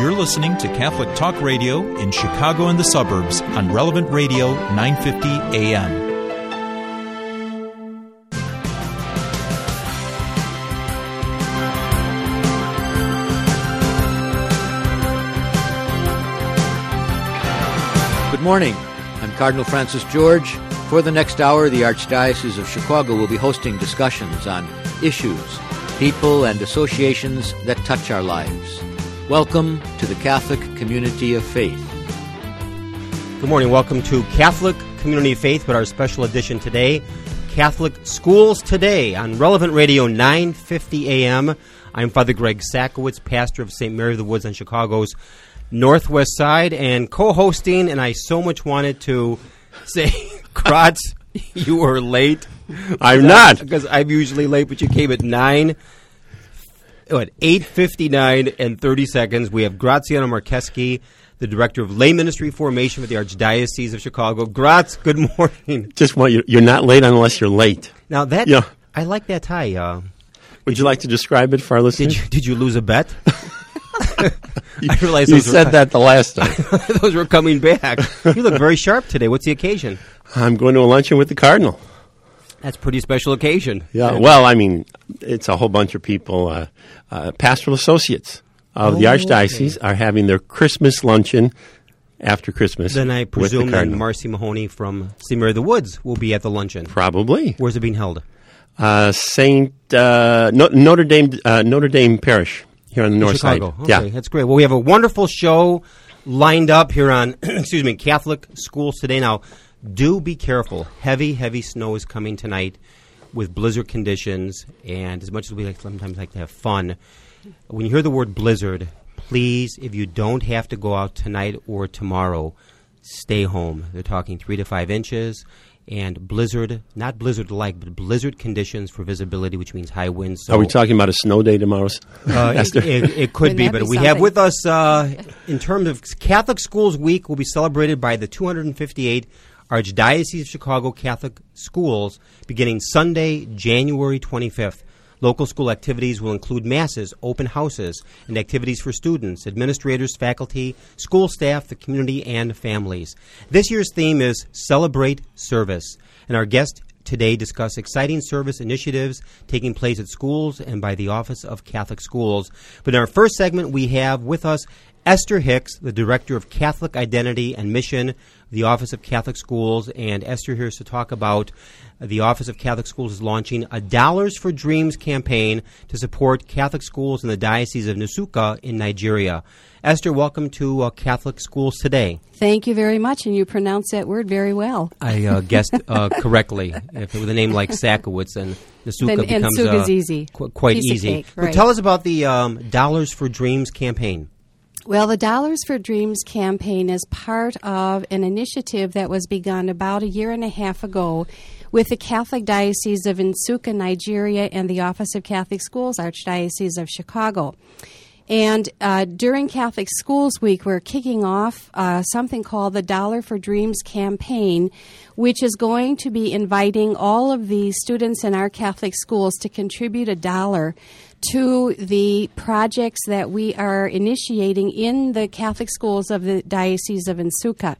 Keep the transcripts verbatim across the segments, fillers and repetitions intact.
You're listening to Catholic Talk Radio in Chicago and the suburbs on Relevant Radio nine fifty A M. Good morning. I'm Cardinal Francis George. For the next hour, the Archdiocese of Chicago will be hosting discussions on issues, people, and associations that touch our lives. Welcome to the Catholic Community of Faith. Good morning. Welcome to Catholic Community of Faith, but our special edition today, Catholic Schools Today on Relevant Radio nine fifty A M. I'm Father Greg Sakowitz, pastor of Saint Mary of the Woods on Chicago's Northwest Side, and co-hosting, and I so much wanted to say, Kratz, you were late. I'm not. Because I'm usually late, but you came at nine. What, eight fifty-nine and thirty seconds. We have Graziano Marcheski, the Director of Lay Ministry Formation for the Archdiocese of Chicago. Graz, good morning. Just want you, you're not late unless you're late. Now, that, yeah. I like that tie. Uh, Would you like to describe it for our listeners? Did you, did you lose a bet? you I realized you those said were, that the last time. Those were coming back. You look very sharp today. What's the occasion? I'm going to a luncheon with the Cardinal. That's a pretty special occasion. Yeah, well, I mean, it's a whole bunch of people. Uh, uh, pastoral associates of oh, the Archdiocese okay. are having their Christmas luncheon after Christmas. Then I presume that Marcy Mahoney from Saint Mary of the Woods will be at the luncheon. Probably. Where's it being held? Uh, Saint uh, no- Notre Dame uh, Notre Dame Parish here on the north Chicago. side. Okay, yeah, that's great. Well, we have a wonderful show lined up here on excuse me Catholic Schools Today. Now, do be careful. Heavy, heavy snow is coming tonight with blizzard conditions, and as much as we like, sometimes like to have fun, when you hear the word blizzard, please, if you don't have to go out tonight or tomorrow, stay home. They're talking three to five inches, and blizzard, not blizzard-like, but blizzard conditions for visibility, which means high winds. So, are we talking about a snow day tomorrow? Uh, it, it, it could be, but be we something? have with us, uh, in terms of Catholic Schools Week, will be celebrated by the two hundred fifty-eight Archdiocese of Chicago Catholic Schools beginning Sunday, January twenty-fifth. Local school activities will include masses, open houses, and activities for students, administrators, faculty, school staff, the community, and families. This year's theme is Celebrate Service, and our guests today discuss exciting service initiatives taking place at schools and by the Office of Catholic Schools. But in our first segment, we have with us Esther Hicks, the Director of Catholic Identity and Mission, the Office of Catholic Schools, and Esther here is to talk about the Office of Catholic Schools is launching a Dollars for Dreams campaign to support Catholic schools in the Diocese of Nsukka in Nigeria. Esther, welcome to uh, Catholic Schools Today. Thank you very much, and you pronounce that word very well. I uh, guessed uh, correctly. If it was a name like Sakowitz, then Nsukka then, becomes and uh, easy. Qu- quite Piece easy. Of cake, right. Well, tell us about the um, Dollars for Dreams campaign. Well, the Dollars for Dreams campaign is part of an initiative that was begun about a year and a half ago with the Catholic Diocese of Nsukka, Nigeria, and the Office of Catholic Schools, Archdiocese of Chicago. And uh, during Catholic Schools Week, we're kicking off uh, something called the Dollar for Dreams campaign, which is going to be inviting all of the students in our Catholic schools to contribute a dollar to the projects that we are initiating in the Catholic schools of the Diocese of Nsukka.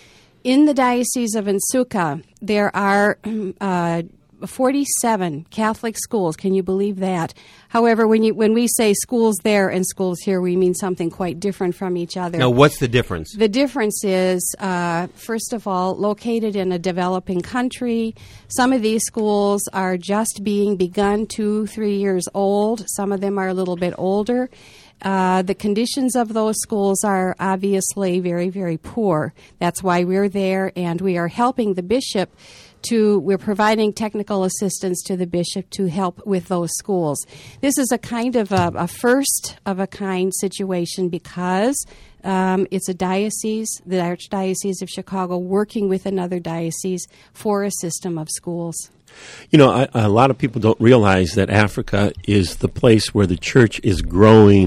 In the Diocese of Nsukka, there are uh, forty-seven Catholic schools. Can you believe that? However, when you when we say schools there and schools here, we mean something quite different from each other. Now, what's the difference? The difference is, uh, first of all, located in a developing country. Some of these schools are just being begun, two, three years old. Some of them are a little bit older. Uh, the conditions of those schools are obviously very, very poor. That's why we're there, and we are helping the bishop to, we're providing technical assistance to the bishop to help with those schools. This is a kind of a, a first of a kind situation because um, it's a diocese, the Archdiocese of Chicago, working with another diocese for a system of schools. You know, I, a lot of people don't realize that Africa is the place where the church is growing mm.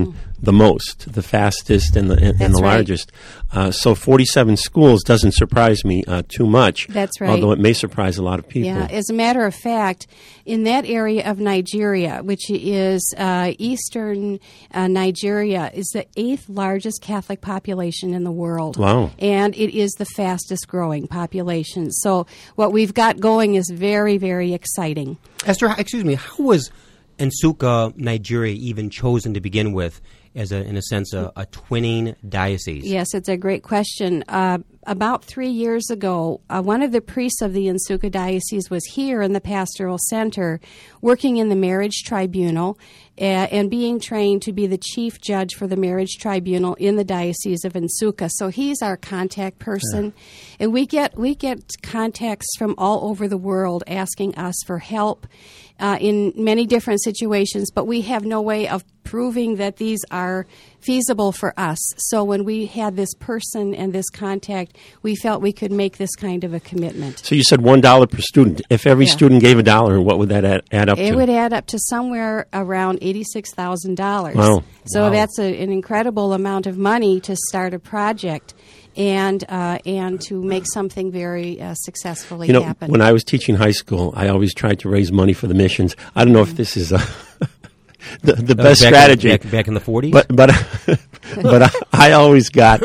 the most, the fastest, and the and, and That's the right. largest. Uh, so forty-seven schools doesn't surprise me uh, too much. That's right. Although it may surprise a lot of people. Yeah, as a matter of fact, in that area of Nigeria, which is uh, eastern uh, Nigeria, is the eighth largest Catholic population in the world. Wow. And it is the fastest growing population. So what we've got going is very, very exciting. Esther, h- excuse me, how was Nsukka, Nigeria, even chosen to begin with as, a, in a sense, a, a twinning diocese? Yes, it's a great question. Uh, about three years ago, uh, one of the priests of the Nsukka Diocese was here in the Pastoral Center working in the Marriage Tribunal uh, and being trained to be the chief judge for the Marriage Tribunal in the Diocese of Nsukka. So he's our contact person. Yeah. And we get, we get contacts from all over the world asking us for help uh, in many different situations, but we have no way of proving that these are feasible for us. So when we had this person and this contact, we felt we could make this kind of a commitment. So you said one dollar per student. If every Yeah. student gave a dollar, what would that add, add up It to? would add up to somewhere around eighty-six thousand dollars. Wow. So Wow. that's a, an incredible amount of money to start a project and uh, and to make something very uh, successfully You know, happen. when I was teaching high school, I always tried to raise money for the missions. I don't know if this is a the, the Uh, best back strategy. In, back, back in the forties? But but but I, I always got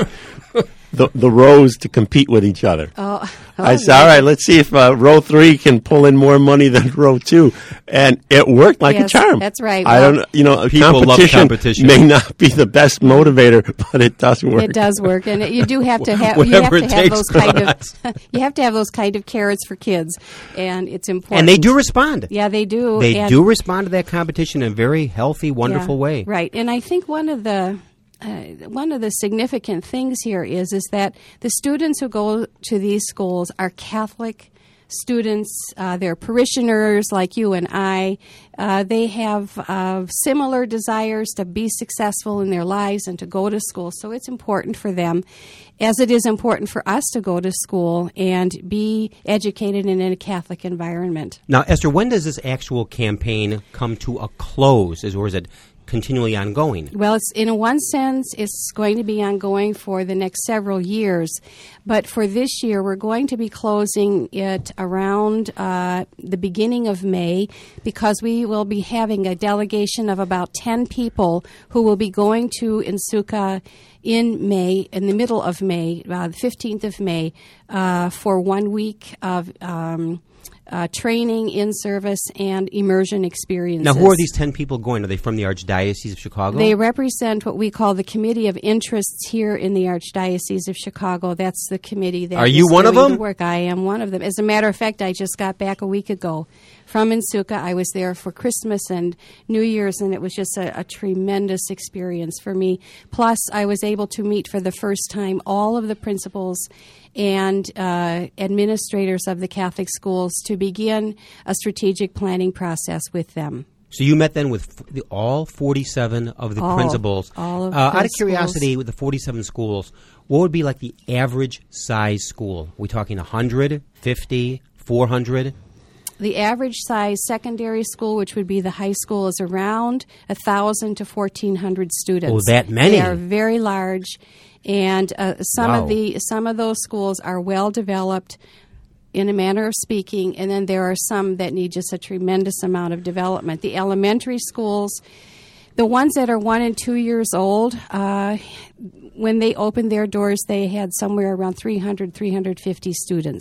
the the rows to compete with each other. oh, I oh, said, all right, let's see if uh, row three can pull in more money than row two, and it worked like Yes, a charm. that's right. I Well, don't, you know, People love competition, competition. may not be the best motivator, but it does work. It does work, and it, you do have to have you have Whatever to it have takes, those kind Class. of you have to have those kind of carrots for kids, and it's important. and they do respond. Yeah, they do. They and- do respond to that competition in a very healthy, wonderful Yeah, way. Right. And I think one of the uh, one of the significant things here is is that the students who go to these schools are Catholic students. Uh, they're parishioners like you and I. Uh, they have uh, similar desires to be successful in their lives and to go to school. So it's important for them, as it is important for us to go to school and be educated in a Catholic environment. Now, Esther, when does this actual campaign come to a close, is- or is it continually ongoing? Well, it's in one sense, it's going to be ongoing for the next several years. But for this year, we're going to be closing it around uh, the beginning of May because we will be having a delegation of about ten people who will be going to Nsukka in May, in the middle of May, uh, the fifteenth of May, uh, for one week of um Uh, training, in-service, and immersion experiences. Now, who are these ten people going? Are they from the Archdiocese of Chicago? They represent what we call the Committee of Interests here in the Archdiocese of Chicago. That's the committee that Are you is one of doing them? the work. I am one of them. As a matter of fact, I just got back a week ago from Nsukka. I was there for Christmas and New Year's, and it was just a, a tremendous experience for me. Plus, I was able to meet for the first time all of the principals and uh, administrators of the Catholic schools to begin a strategic planning process with them. So you met then with f- the, all forty-seven of the All- principals. all of uh, out the of curiosity, schools. with the forty-seven schools, what would be like the average size school? Are we talking one hundred, fifty, four hundred? The average size secondary school, which would be the high school, is around one thousand to fourteen hundred students. Oh, that many. They are very large, and uh, some Wow. of the some of those schools are well developed, in a manner of speaking, and then there are some that need just a tremendous amount of development. The elementary schools, the ones that are one and two years old, uh, when they opened their doors, they had somewhere around three hundred, three hundred fifty students.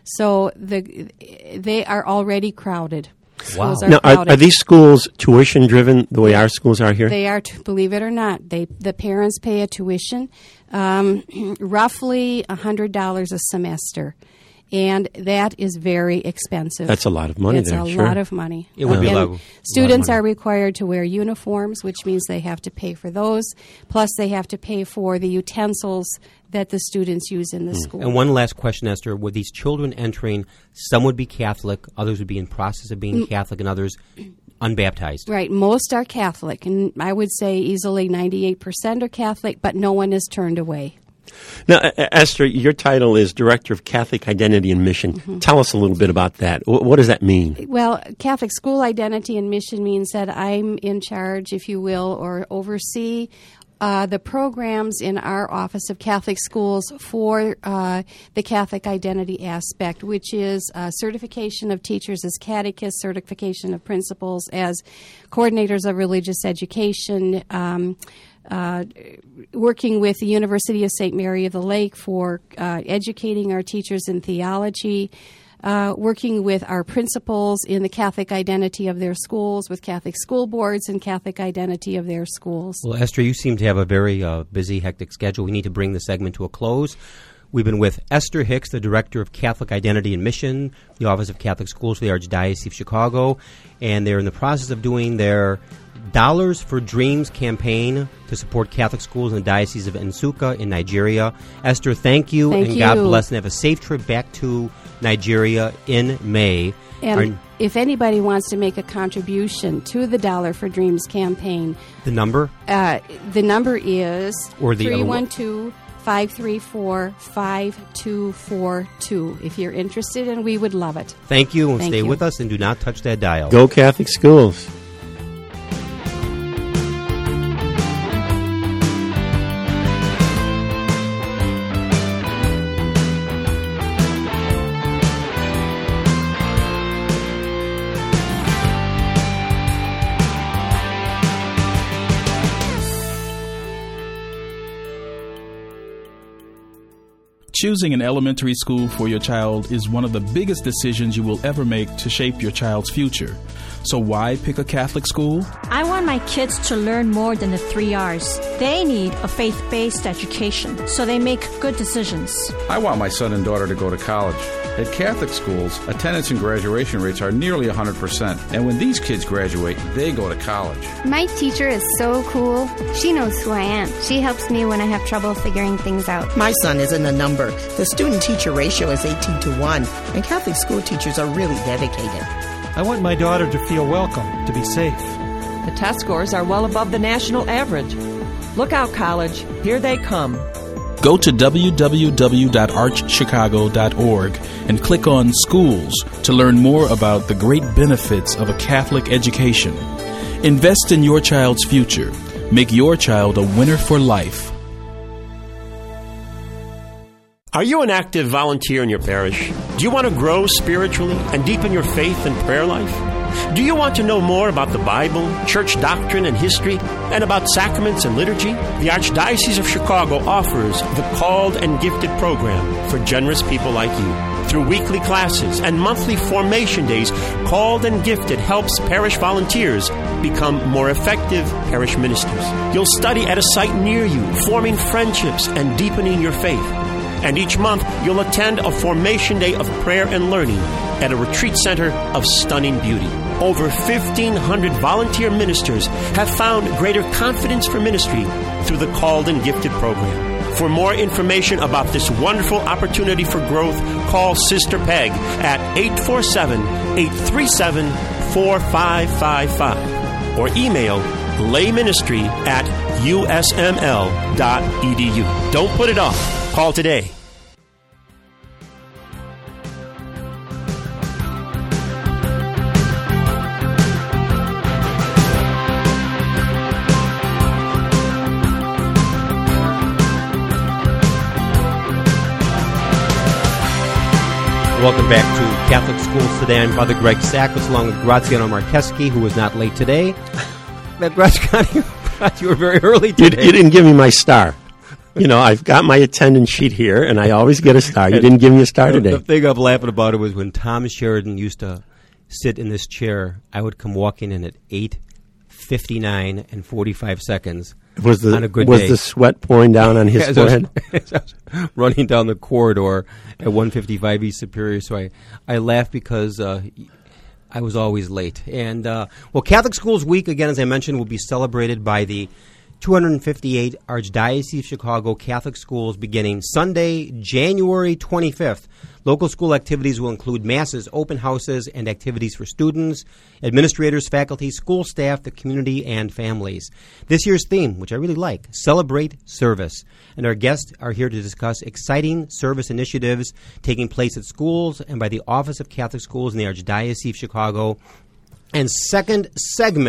So the they are already crowded. Schools are Now, are, crowded. are these schools tuition driven the way our schools are here? They are, t- believe it or not. They the parents pay a tuition, um, roughly a hundred dollars a semester, and that is very expensive. That's a lot of money It's there, a sure. lot of money. It would be a And lot- a lot of Students money. are required to wear uniforms, which means they have to pay for those. Plus, they have to pay for the utensils that the students use in the school. And one last question, Esther. With these children entering, some would be Catholic, others would be in process of being Catholic, and others unbaptized. Right. Most are Catholic, and I would say easily ninety-eight percent are Catholic, but no one is turned away. Now, uh, Esther, your title is Director of Catholic Identity and Mission. Mm-hmm. Tell us a little bit about that. Wh- What does that mean? Well, Catholic school identity and mission means that I'm in charge, if you will, or oversee uh, the programs in our Office of Catholic Schools for uh, the Catholic identity aspect, which is uh, certification of teachers as catechists, certification of principals as coordinators of religious education, um, uh, working with the University of Saint Mary of the Lake for uh, educating our teachers in theology, Uh, working with our principals in the Catholic identity of their schools, with Catholic school boards and Catholic identity of their schools. Well, Esther, you seem to have a very uh, busy, hectic schedule. We need to bring the segment to a close. We've been with Esther Hicks, the Director of Catholic Identity and Mission, the Office of Catholic Schools for the Archdiocese of Chicago, and they're in the process of doing their Dollars for Dreams campaign to support Catholic schools in the Diocese of Nsukka in Nigeria. Esther, thank you, thank and you. God bless, and have a safe trip back to Nigeria in May. And Our, if anybody wants to make a contribution to the Dollar for Dreams campaign, the number? Uh, the number is Or the three one two, five three four, five two four two. If you're interested, and we would love it. Thank you, and Thank stay you. with us, and do not touch that dial. Go Catholic schools. Choosing an elementary school for your child is one of the biggest decisions you will ever make to shape your child's future. So why pick a Catholic school? I want my kids to learn more than the three R's. They need a faith-based education, so they make good decisions. I want my son and daughter to go to college. At Catholic schools, attendance and graduation rates are nearly one hundred percent. And when these kids graduate, they go to college. My teacher is so cool. She knows who I am. She helps me when I have trouble figuring things out. My son isn't a number. The student-teacher ratio is eighteen to one, and Catholic school teachers are really dedicated. I want my daughter to feel welcome, to be safe. The test scores are well above the national average. Look out, college. Here they come. Go to w w w dot arch chicago dot org and click on Schools to learn more about the great benefits of a Catholic education. Invest in your child's future. Make your child a winner for life. Are you an active volunteer in your parish? Do you want to grow spiritually and deepen your faith and prayer life? Do you want to know more about the Bible, church doctrine and history, and about sacraments and liturgy? The Archdiocese of Chicago offers the Called and Gifted program for generous people like you. Through weekly classes and monthly formation days, Called and Gifted helps parish volunteers become more effective parish ministers. You'll study at a site near you, forming friendships and deepening your faith. And each month, you'll attend a formation day of prayer and learning at a retreat center of stunning beauty. Over fifteen hundred volunteer ministers have found greater confidence for ministry through the Called and Gifted program. For more information about this wonderful opportunity for growth, call Sister Peg at eight four seven, eight three seven, four five five five or email layministry at u s m l dot e d u. Don't put it off. Call today. Welcome back to Catholic Schools Today. I'm Father Greg Sakowicz, along with Graziano Marcheski, who was not late today. But Graziano, you were very early today. You, you didn't give me my star. You know, I've got my attendance sheet here, and I always get a star. You didn't give me a star today. The thing I'm laughing about it was when Tom Sheridan used to sit in this chair, I would come walking in at eight fifty-nine and forty-five seconds was the, on a good was day. Was the sweat pouring down on his yeah, forehead? I was, I was running down the corridor at one fifty-five East Superior, so I, I laugh because uh, I was always late. And, uh, well, Catholic Schools Week, again, as I mentioned, will be celebrated by the two hundred fifty-eight Archdiocese of Chicago Catholic Schools beginning Sunday, January twenty-fifth. Local school activities will include masses, open houses, and activities for students, administrators, faculty, school staff, the community, and families. This year's theme, which I really like, Celebrate Service. And our guests are here to discuss exciting service initiatives taking place at schools and by the Office of Catholic Schools in the Archdiocese of Chicago. And second segment,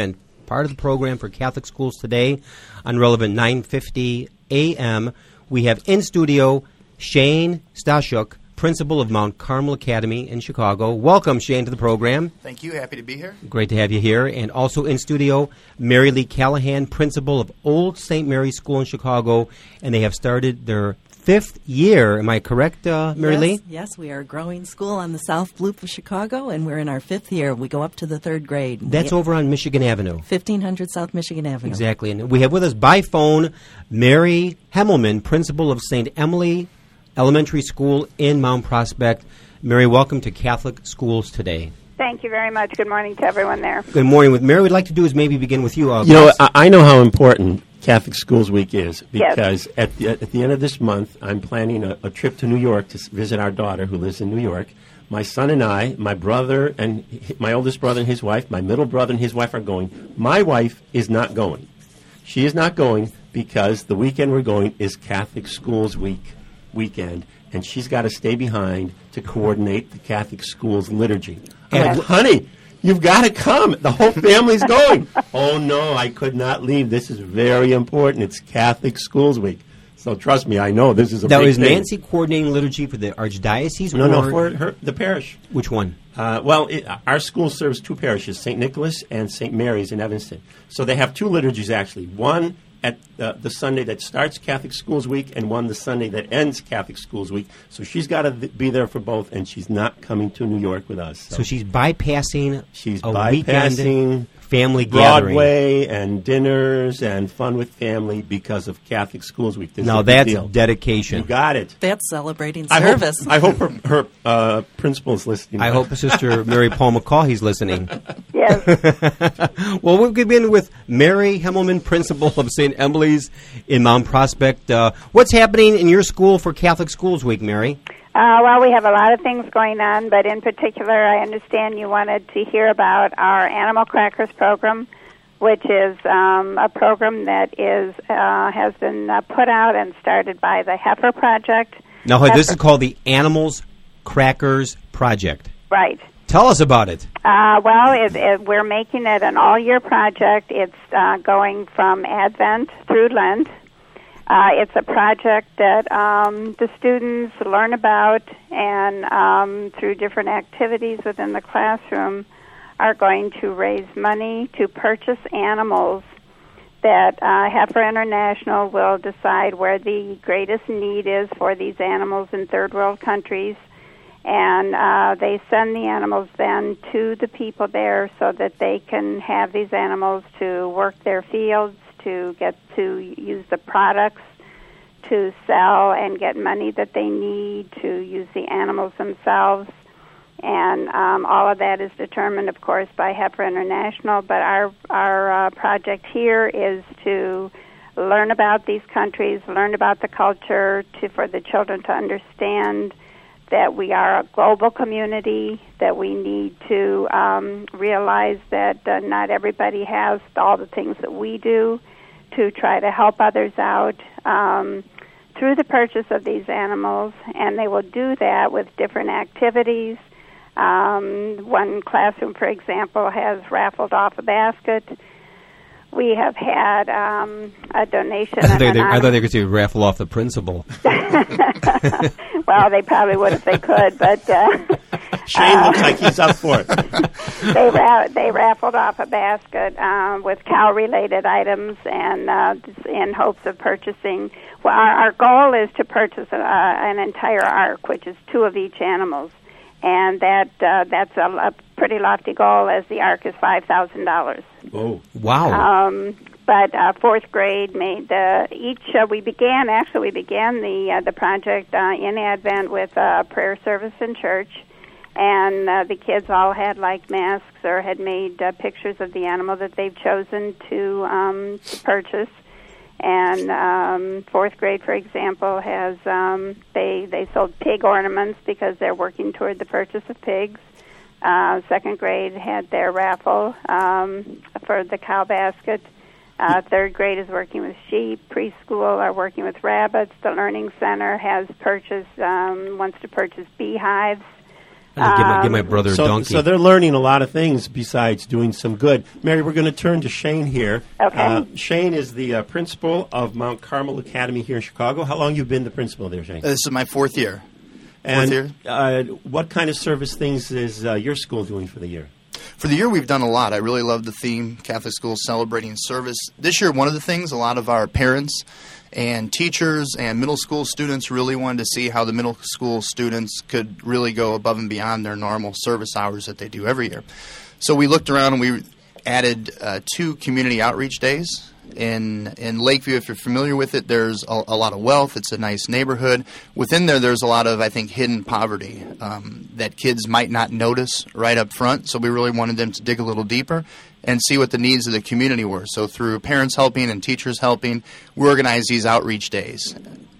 part of the program for Catholic Schools Today on Relevant nine fifty A M. We have in studio Shane Stashuk, principal of Mount Carmel Academy in Chicago. Welcome, Shane, to the program. Thank you. Happy to be here. Great to have you here. And also in studio, Mary Lee Callahan, principal of Old Saint Mary's School in Chicago, and they have started their fifth year. Am I correct, uh, Mary yes, Lee? Yes, we are a growing school on the South Loop of Chicago, and we're in our fifth year. We go up to the third grade. That's we, over on Michigan Avenue. fifteen hundred South Michigan Avenue. Exactly. And we have with us by phone Mary Hemmelman, principal of Saint Emily Elementary School in Mount Prospect. Mary, welcome to Catholic Schools Today. Thank you very much. Good morning to everyone there. Good morning. What Mary would like to do is maybe begin with you. Uh, you know, I, I know how important Catholic Schools Week is because yes. at, the, at the end of this month, I'm planning a, a trip to New York to s- visit our daughter who lives in New York. My son and I, my brother and h- my oldest brother and his wife, my middle brother and his wife are going. My wife is not going. She is not going because the weekend we're going is Catholic Schools Week weekend, and she's got to stay behind to coordinate the Catholic Schools liturgy. I'm like, honey, you've got to come. The whole family's going. Oh, no, I could not leave. This is very important. It's Catholic Schools Week. So trust me, I know this is a now, big is thing. Nancy coordinating liturgy for the Archdiocese? No, or no, for her, the parish. Which one? Uh, well, it, our school serves two parishes, Saint Nicholas and Saint Mary's in Evanston. So they have two liturgies, actually. One at uh, the Sunday that starts Catholic Schools Week and one the Sunday that ends Catholic Schools Week. So she's got to th- be there for both, and she's not coming to New York with us. So, so she's bypassing she's a bypassing weekend family Broadway gathering. and dinners and fun with family because of Catholic Schools Week. This now is a big that's deal. dedication. You got it. That's celebrating I service. Hope, I hope her, her uh, principal is listening. I hope Sister Mary Paul McCaughey's listening. Yes. Well, we'll begin with Mary Hemmelman, principal of Saint Emily's in Mount Prospect. Uh, what's happening in your school for Catholic Schools Week, Mary? Uh, well, we have a lot of things going on, but in particular, I understand you wanted to hear about our Animal Crackers program, which is um, a program that is uh, has been uh, put out and started by the Heifer Project. Now, Heifer. This is called the Animals Crackers Project. Right. Tell us about it. Uh, well, it, it, we're making it an all-year project. It's uh, going from Advent through Lent. Uh, it's a project that um, the students learn about and um, through different activities within the classroom are going to raise money to purchase animals that uh, Heifer International will decide where the greatest need is for these animals in third world countries. And uh, they send the animals then to the people there so that they can have these animals to work their fields, to get to use the products to sell and get money that they need to use the animals themselves. And um, all of that is determined, of course, by Heifer International. But our, our uh, project here is to learn about these countries, learn about the culture, to, for the children to understand that we are a global community, that we need to um, realize that uh, not everybody has all the things that we do, to try to help others out um, through the purchase of these animals. And they will do that with different activities. Um, one classroom, for example, has raffled off a basket. We have had um, a donation. I thought, they, they, I thought they were going to raffle off the principal. Well, they probably would if they could, but uh, Shane uh, looks like he's up for it. they ra- they raffled off a basket um, with cow-related items, and uh, in hopes of purchasing. Well, our, our goal is to purchase a, uh, an entire ark, which is two of each animals, and that uh, that's a, a pretty lofty goal, as the ark is five thousand dollars. Oh, wow! Um, but uh, fourth grade made the each. Uh, we began actually we began the uh, the project uh, in Advent with a prayer service in church, and uh, the kids all had like masks or had made uh, pictures of the animal that they've chosen to, um, to purchase. And um, fourth grade, for example, has um, they they sold pig ornaments because they're working toward the purchase of pigs. Uh, second grade had their raffle um, for the cow basket. Uh, third grade is working with sheep. Preschool are working with rabbits. The Learning Center has purchased um, wants to purchase beehives I'm gonna give, my, give my brother so, a donkey. So they're learning a lot of things besides doing some good. Mary, we're going to turn to Shane here. Okay. Uh, Shane is the uh, principal of Mount Carmel Academy here in Chicago. How long have you been the principal there, Shane? Uh, this is my fourth year. And fourth year. Uh, what kind of service things is uh, your school doing for the year? For the year, we've done a lot. I really love the theme, Catholic Schools Celebrating Service. This year, one of the things, a lot of our parents and teachers and middle school students really wanted to see how the middle school students could really go above and beyond their normal service hours that they do every year. So we looked around and we added uh, two community outreach days. In in Lakeview, if you're familiar with it, there's a, a lot of wealth. It's a nice neighborhood. Within there, there's a lot of, I think, hidden poverty um, that kids might not notice right up front. So we really wanted them to dig a little deeper and see what the needs of the community were. So through parents helping and teachers helping, we organized these outreach days.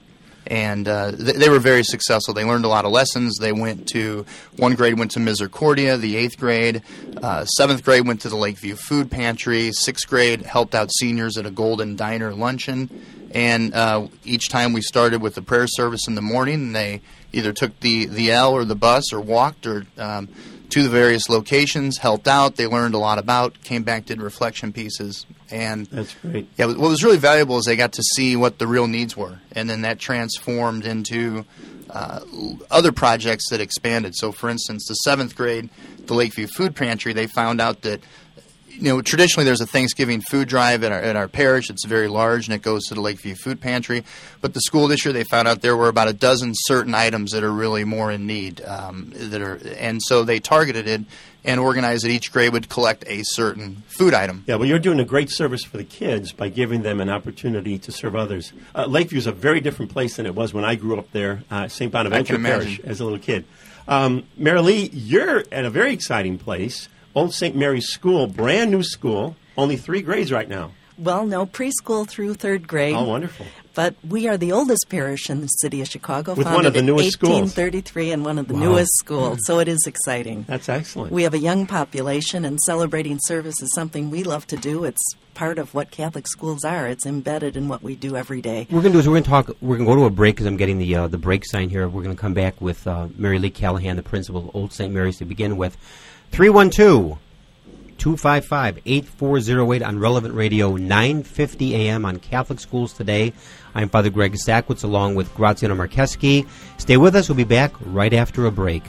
And uh, th- they were very successful. They learned a lot of lessons. They went to, one grade went to Misericordia, the eighth grade. Uh, seventh grade went to the Lakeview Food Pantry. Sixth grade helped out seniors at a Golden Diner luncheon. And uh, each time we started with the prayer service in the morning, and they either took the, the L or the bus or walked or um, to the various locations, helped out. They learned a lot about, came back, did reflection pieces. And that's great. Yeah, what was really valuable is they got to see what the real needs were, and then that transformed into uh, other projects that expanded. So, for instance, the seventh grade, the Lakeview Food Pantry, they found out that, you know, traditionally there's a Thanksgiving food drive at our, at our parish. It's very large, and it goes to the Lakeview Food Pantry. But the school this year, they found out there were about a dozen certain items that are really more in need. Um, that are, and so they targeted it and organized that each grade would collect a certain food item. Yeah, well, you're doing a great service for the kids by giving them an opportunity to serve others. Uh, Lakeview is a very different place than it was when I grew up there, uh, Saint Bonaventure Parish, as a little kid. Um, Mary Lee, you're at a very exciting place. Old Saint Mary's School, brand new school, only three grades right now. Well, no, preschool through third grade. Oh, wonderful. But we are the oldest parish in the city of Chicago. With one of the newest schools. eighteen thirty-three and one of the Wow. newest schools, so it is exciting. That's excellent. We have a young population, and celebrating service is something we love to do. It's part of what Catholic schools are. It's embedded in what we do every day. What we're going to do is we're going to talk. We're going to go to a break because I'm getting the uh, the break sign here. We're going to come back with uh, Mary Lee Callahan, the principal of Old Saint Mary's, to begin with. three one two, two five five, eight four zero eight on Relevant Radio, nine fifty a.m. on Catholic Schools Today. I'm Father Greg Sackwitz along with Graziano Marcheski. Stay with us. We'll be back right after a break.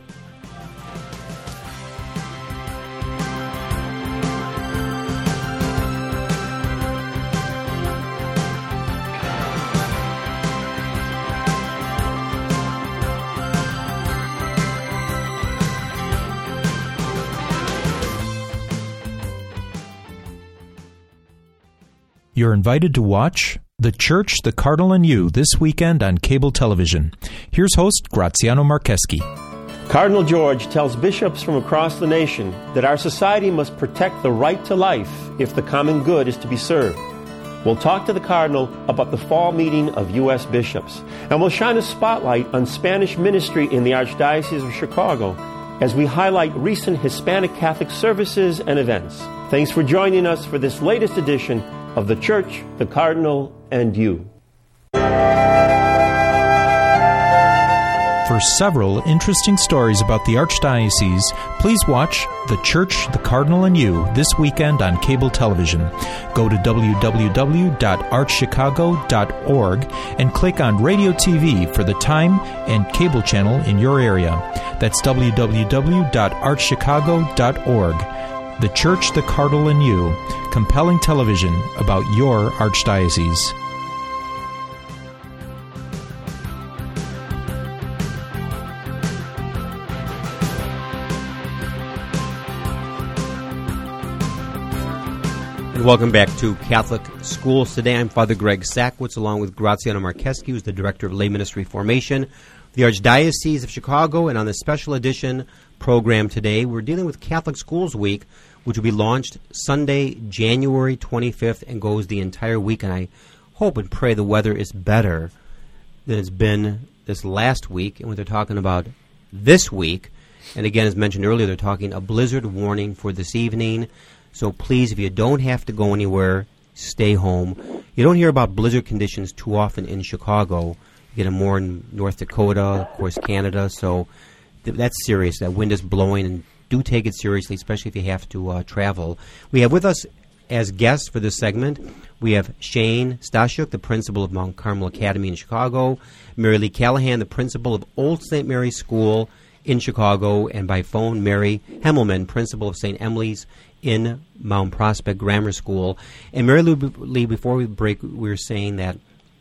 You're invited to watch The Church, the Cardinal, and You this weekend on cable television. Here's host Graziano Marcheski. Cardinal George tells bishops from across the nation that our society must protect the right to life if the common good is to be served. We'll talk to the Cardinal about the fall meeting of U S bishops, and we'll shine a spotlight on Spanish ministry in the Archdiocese of Chicago as we highlight recent Hispanic Catholic services and events. Thanks for joining us for this latest edition of The Church, the Cardinal, and You. For several interesting stories about the Archdiocese, please watch The Church, the Cardinal, and You this weekend on cable television. Go to w w w dot arch chicago dot org and click on Radio T V for the time and cable channel in your area. That's w w w dot arch chicago dot org. The Church, the Cardinal, and You. Compelling television about your Archdiocese. And welcome back to Catholic Schools Today. I'm Father Greg Sackwitz along with Graziano Marcheski, who's the Director of Lay Ministry Formation, the Archdiocese of Chicago. And on the special edition program today, we're dealing with Catholic Schools Week, which will be launched Sunday, January twenty-fifth, and goes the entire week. And I hope and pray the weather is better than it's been this last week. And what they're talking about this week, and again, as mentioned earlier, they're talking a blizzard warning for this evening. So please, if you don't have to go anywhere, stay home. You don't hear about blizzard conditions too often in Chicago. You get them more in North Dakota, of course, Canada. So th- that's serious. That wind is blowing, and do take it seriously, especially if you have to uh, travel. We have with us as guests for this segment, we have Shane Stashuk, the principal of Mount Carmel Academy in Chicago, Mary Lee Callahan, the principal of Old Saint Mary's School in Chicago, and by phone, Mary Hemmelman, principal of Saint Emily's in Mount Prospect Grammar School. And Mary Lee, before we break, we were saying that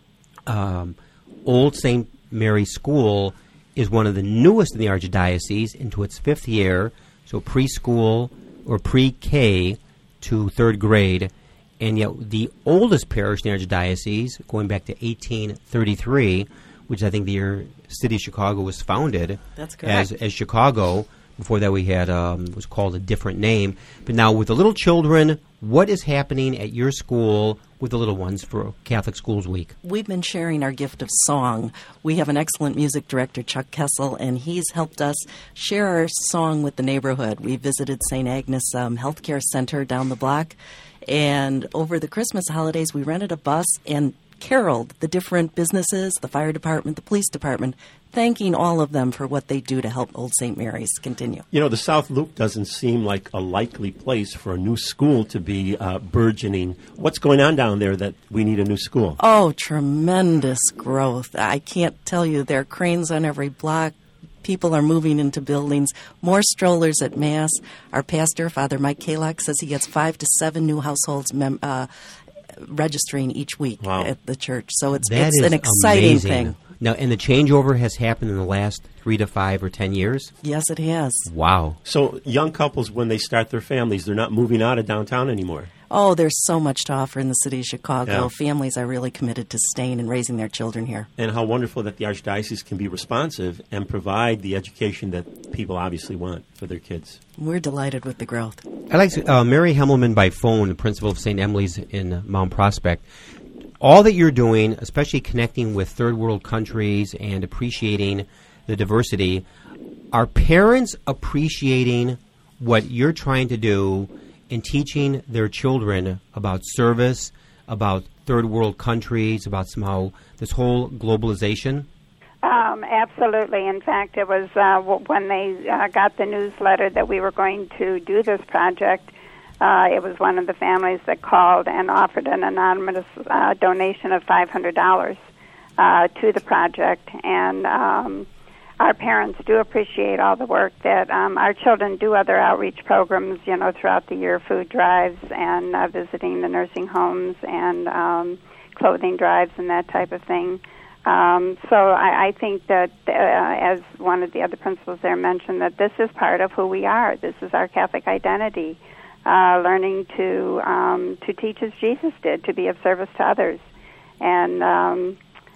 um, Old Saint Mary's School is one of the newest in the Archdiocese, into its fifth year, so preschool or pre-K to third grade, and yet the oldest parish in the Archdiocese, going back to eighteen thirty-three, which I think the year city of Chicago was founded. That's correct. As, as Chicago. Before that we had, um, it was called a different name. But now with the little children, what is happening at your school with the little ones for Catholic Schools Week? We've been sharing our gift of song. We have an excellent music director, Chuck Kessel, and he's helped us share our song with the neighborhood. We visited Saint Agnes um, Healthcare Center down the block, and over the Christmas holidays, we rented a bus and caroled the different businesses, the fire department, the police department, thanking all of them for what they do to help Old Saint Mary's continue. You know, the South Loop doesn't seem like a likely place for a new school to be uh, burgeoning. What's going on down there that we need a new school? Oh, tremendous growth. I can't tell you. There are cranes on every block. People are moving into buildings. More strollers at Mass. Our pastor, Father Mike Kalak, says he gets five to seven new households mem- uh, registering each week Wow. at the church. So it's That it's is an exciting amazing. thing. Now, and the changeover has happened in the last three to five or ten years? Yes, it has. Wow. So young couples, when they start their families, they're not moving out of downtown anymore. Oh, there's so much to offer in the city of Chicago. Yeah. Families are really committed to staying and raising their children here. And how wonderful that the Archdiocese can be responsive and provide the education that people obviously want for their kids. We're delighted with the growth. I'd like to, uh, Mary Hemmelman by phone, the principal of Saint Emily's in Mount Prospect. All that you're doing, especially connecting with third world countries and appreciating the diversity, are parents appreciating what you're trying to do in teaching their children about service, about third world countries, about somehow this whole globalization? Um, absolutely. In fact, it was uh, w- when they uh, got the newsletter that we were going to do this project, uh, it was one of the families that called and offered an anonymous uh, donation of five hundred dollars uh, to the project. And um, our parents do appreciate all the work that um, our children do, other outreach programs, you know, throughout the year, food drives and uh, visiting the nursing homes and um, clothing drives and that type of thing. Um, so I, I think that, uh, as one of the other principals there mentioned, that this is part of who we are. This is our Catholic identity, uh, learning to um, to teach as Jesus did, to be of service to others. And um,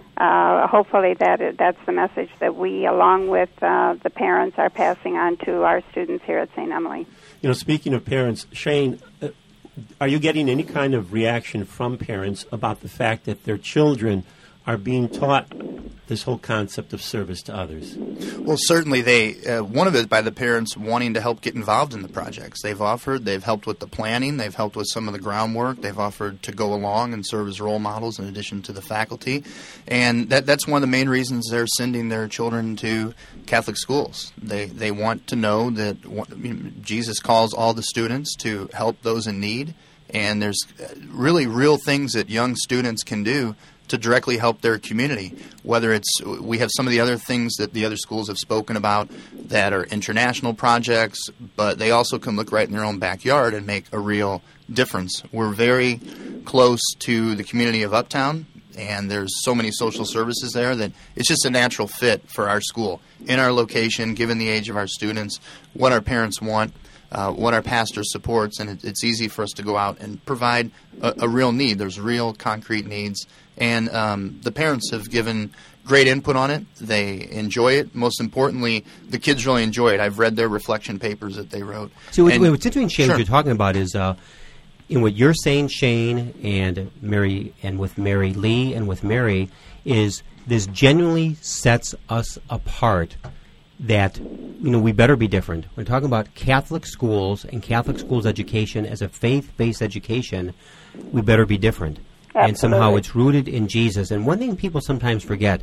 uh, hopefully that that's the message that we, along with uh, the parents, are passing on to our students here at Saint Emily. You know, speaking of parents, Shane, uh, are you getting any kind of reaction from parents about the fact that their children are being taught this whole concept of service to others? Well, certainly they, uh, one of it by the parents wanting to help get involved in the projects. They've offered, they've helped with the planning, they've helped with some of the groundwork, they've offered to go along and serve as role models in addition to the faculty. And that, that's one of the main reasons they're sending their children to Catholic schools. They, they want to know that you know, Jesus calls all the students to help those in need, and there's really real things that young students can do to directly help their community. Whether it's, we have some of the other things that the other schools have spoken about that are international projects, but they also can look right in their own backyard and make a real difference. We're very close to the community of Uptown, and there's so many social services there that it's just a natural fit for our school. In our location, given the age of our students, what our parents want, Uh, what our pastor supports, and it, it's easy for us to go out and provide a, a real need. There's real concrete needs, and um, the parents have given great input on it. They enjoy it. Most importantly, the kids really enjoy it. I've read their reflection papers that they wrote. So what, and, what's interesting, Shane, sure. what you're talking about is uh, in what you're saying, Shane, and Mary, and with Mary Lee, and with Mary, is this genuinely sets us apart. That, you know, we better be different. We're talking about Catholic schools and Catholic schools education as a faith-based education. We better be different. Absolutely. And somehow it's rooted in Jesus. And one thing people sometimes forget,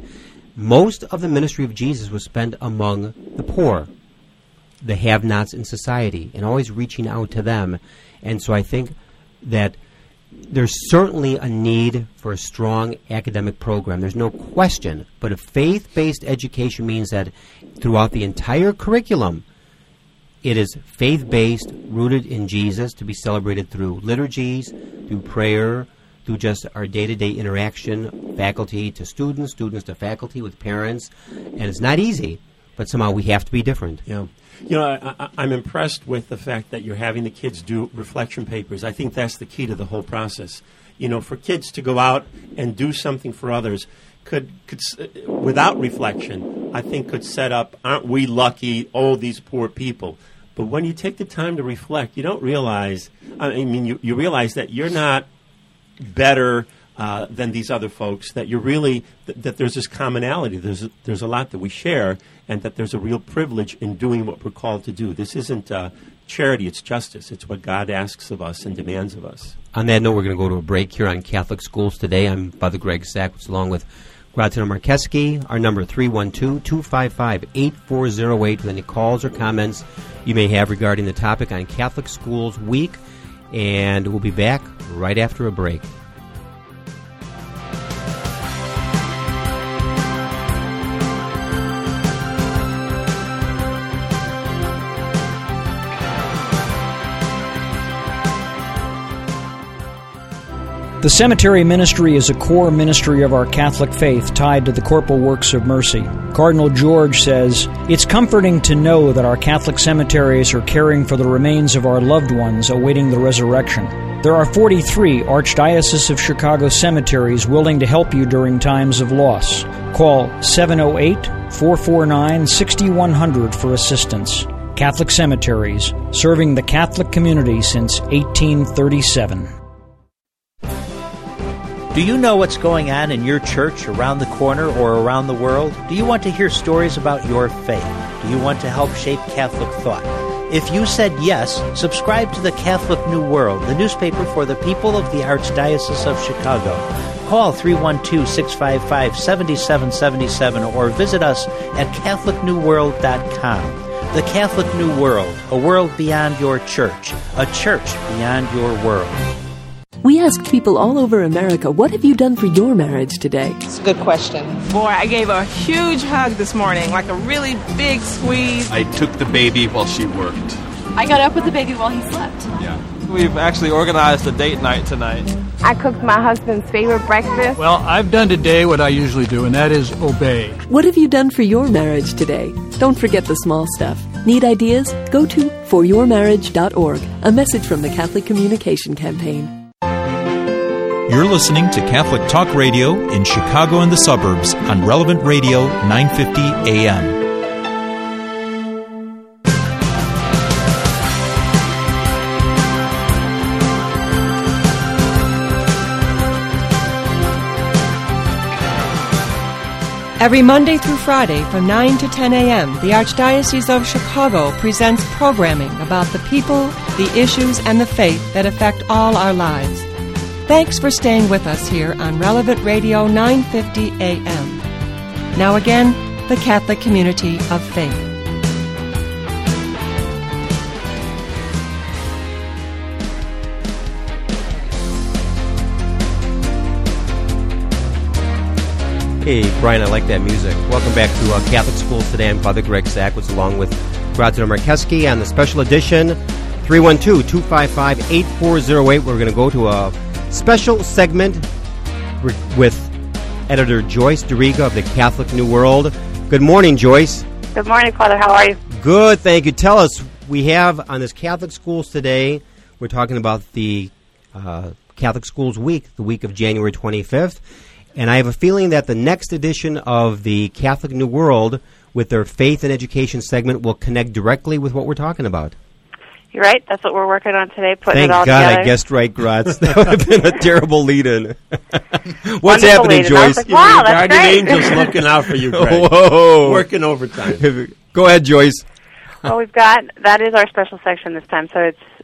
most of the ministry of Jesus was spent among the poor, the have-nots in society, and always reaching out to them. And so I think that there's certainly a need for a strong academic program. There's no question. But a faith-based education means that throughout the entire curriculum, it is faith-based, rooted in Jesus, to be celebrated through liturgies, through prayer, through just our day-to-day interaction, faculty to students, students to faculty, with parents. And it's not easy, but somehow we have to be different. Yeah. You know, I, I, I'm impressed with the fact that you're having the kids do reflection papers. I think that's the key to the whole process. You know, for kids to go out and do something for others could, could uh, without reflection, I think could set up, aren't we lucky, oh, these poor people. But when you take the time to reflect, you don't realize, I mean, you, you realize that you're not better uh, than these other folks, that you're really, th- that there's this commonality, there's a, there's a lot that we share, and that there's a real privilege in doing what we're called to do. This isn't uh, charity, it's justice. It's what God asks of us and demands of us. On that note, we're going to go to a break here on Catholic Schools Today. I'm Father Greg Sackwitz, along with Graziano Marcheski. Our number three one two, two five five, eight four zero eight with any calls or comments you may have regarding the topic on Catholic Schools Week. And we'll be back right after a break. The cemetery ministry is a core ministry of our Catholic faith tied to the corporal works of mercy. Cardinal George says, "It's comforting to know that our Catholic cemeteries are caring for the remains of our loved ones awaiting the resurrection. There are forty-three Archdiocese of Chicago cemeteries willing to help you during times of loss. Call seven oh eight, four four nine, six one zero zero for assistance. Catholic Cemeteries, serving the Catholic community since eighteen thirty-seven. Do you know what's going on in your church, around the corner, or around the world? Do you want to hear stories about your faith? Do you want to help shape Catholic thought? If you said yes, subscribe to the Catholic New World, the newspaper for the people of the Archdiocese of Chicago. Call three one two, six five five, seven seven seven seven or visit us at catholic new world dot com. The Catholic New World, a world beyond your church, a church beyond your world. We asked people all over America, what have you done for your marriage today? It's a good question. Boy, I gave a huge hug this morning, like a really big squeeze. I took the baby while she worked. I got up with the baby while he slept. Yeah. We've actually organized a date night tonight. I cooked my husband's favorite breakfast. Well, I've done today what I usually do, and that is obey. What have you done for your marriage today? Don't forget the small stuff. Need ideas? Go to for your marriage dot org. A message from the Catholic Communication Campaign. You're listening to Catholic Talk Radio in Chicago and the suburbs on Relevant Radio nine fifty A M. Every Monday through Friday from nine to ten a.m., the Archdiocese of Chicago presents programming about the people, the issues, and the faith that affect all our lives. Thanks for staying with us here on Relevant Radio nine fifty A M. Now again, the Catholic Community of Faith. Hey, Brian, I like that music. Welcome back to uh, Catholic Schools Today. I'm Father Greg Sackwitz, along with Graziano Marcheski on the special edition, three one two, two five five, eight four zero eight. We're going to go to a special segment with editor Joyce DeRiga of the Catholic New World. Good morning, Joyce. Good morning, Father. How are you? Good, thank you. Tell us, we have on this Catholic Schools Today, we're talking about the uh, Catholic Schools Week, the week of January twenty-fifth. And I have a feeling that the next edition of the Catholic New World, with their Faith and Education segment, will connect directly with what we're talking about. You're right. That's what we're working on today, putting Thank it all God together. I guessed right, Gratz. That would have been a terrible lead-in. What's Wonderful happening, lead-in. Joyce? Like, wow, that's Guardian great. Angels looking out for you, Greg. Whoa. Working overtime. Go ahead, Joyce. Well, we've got, that is our special section this time, so it's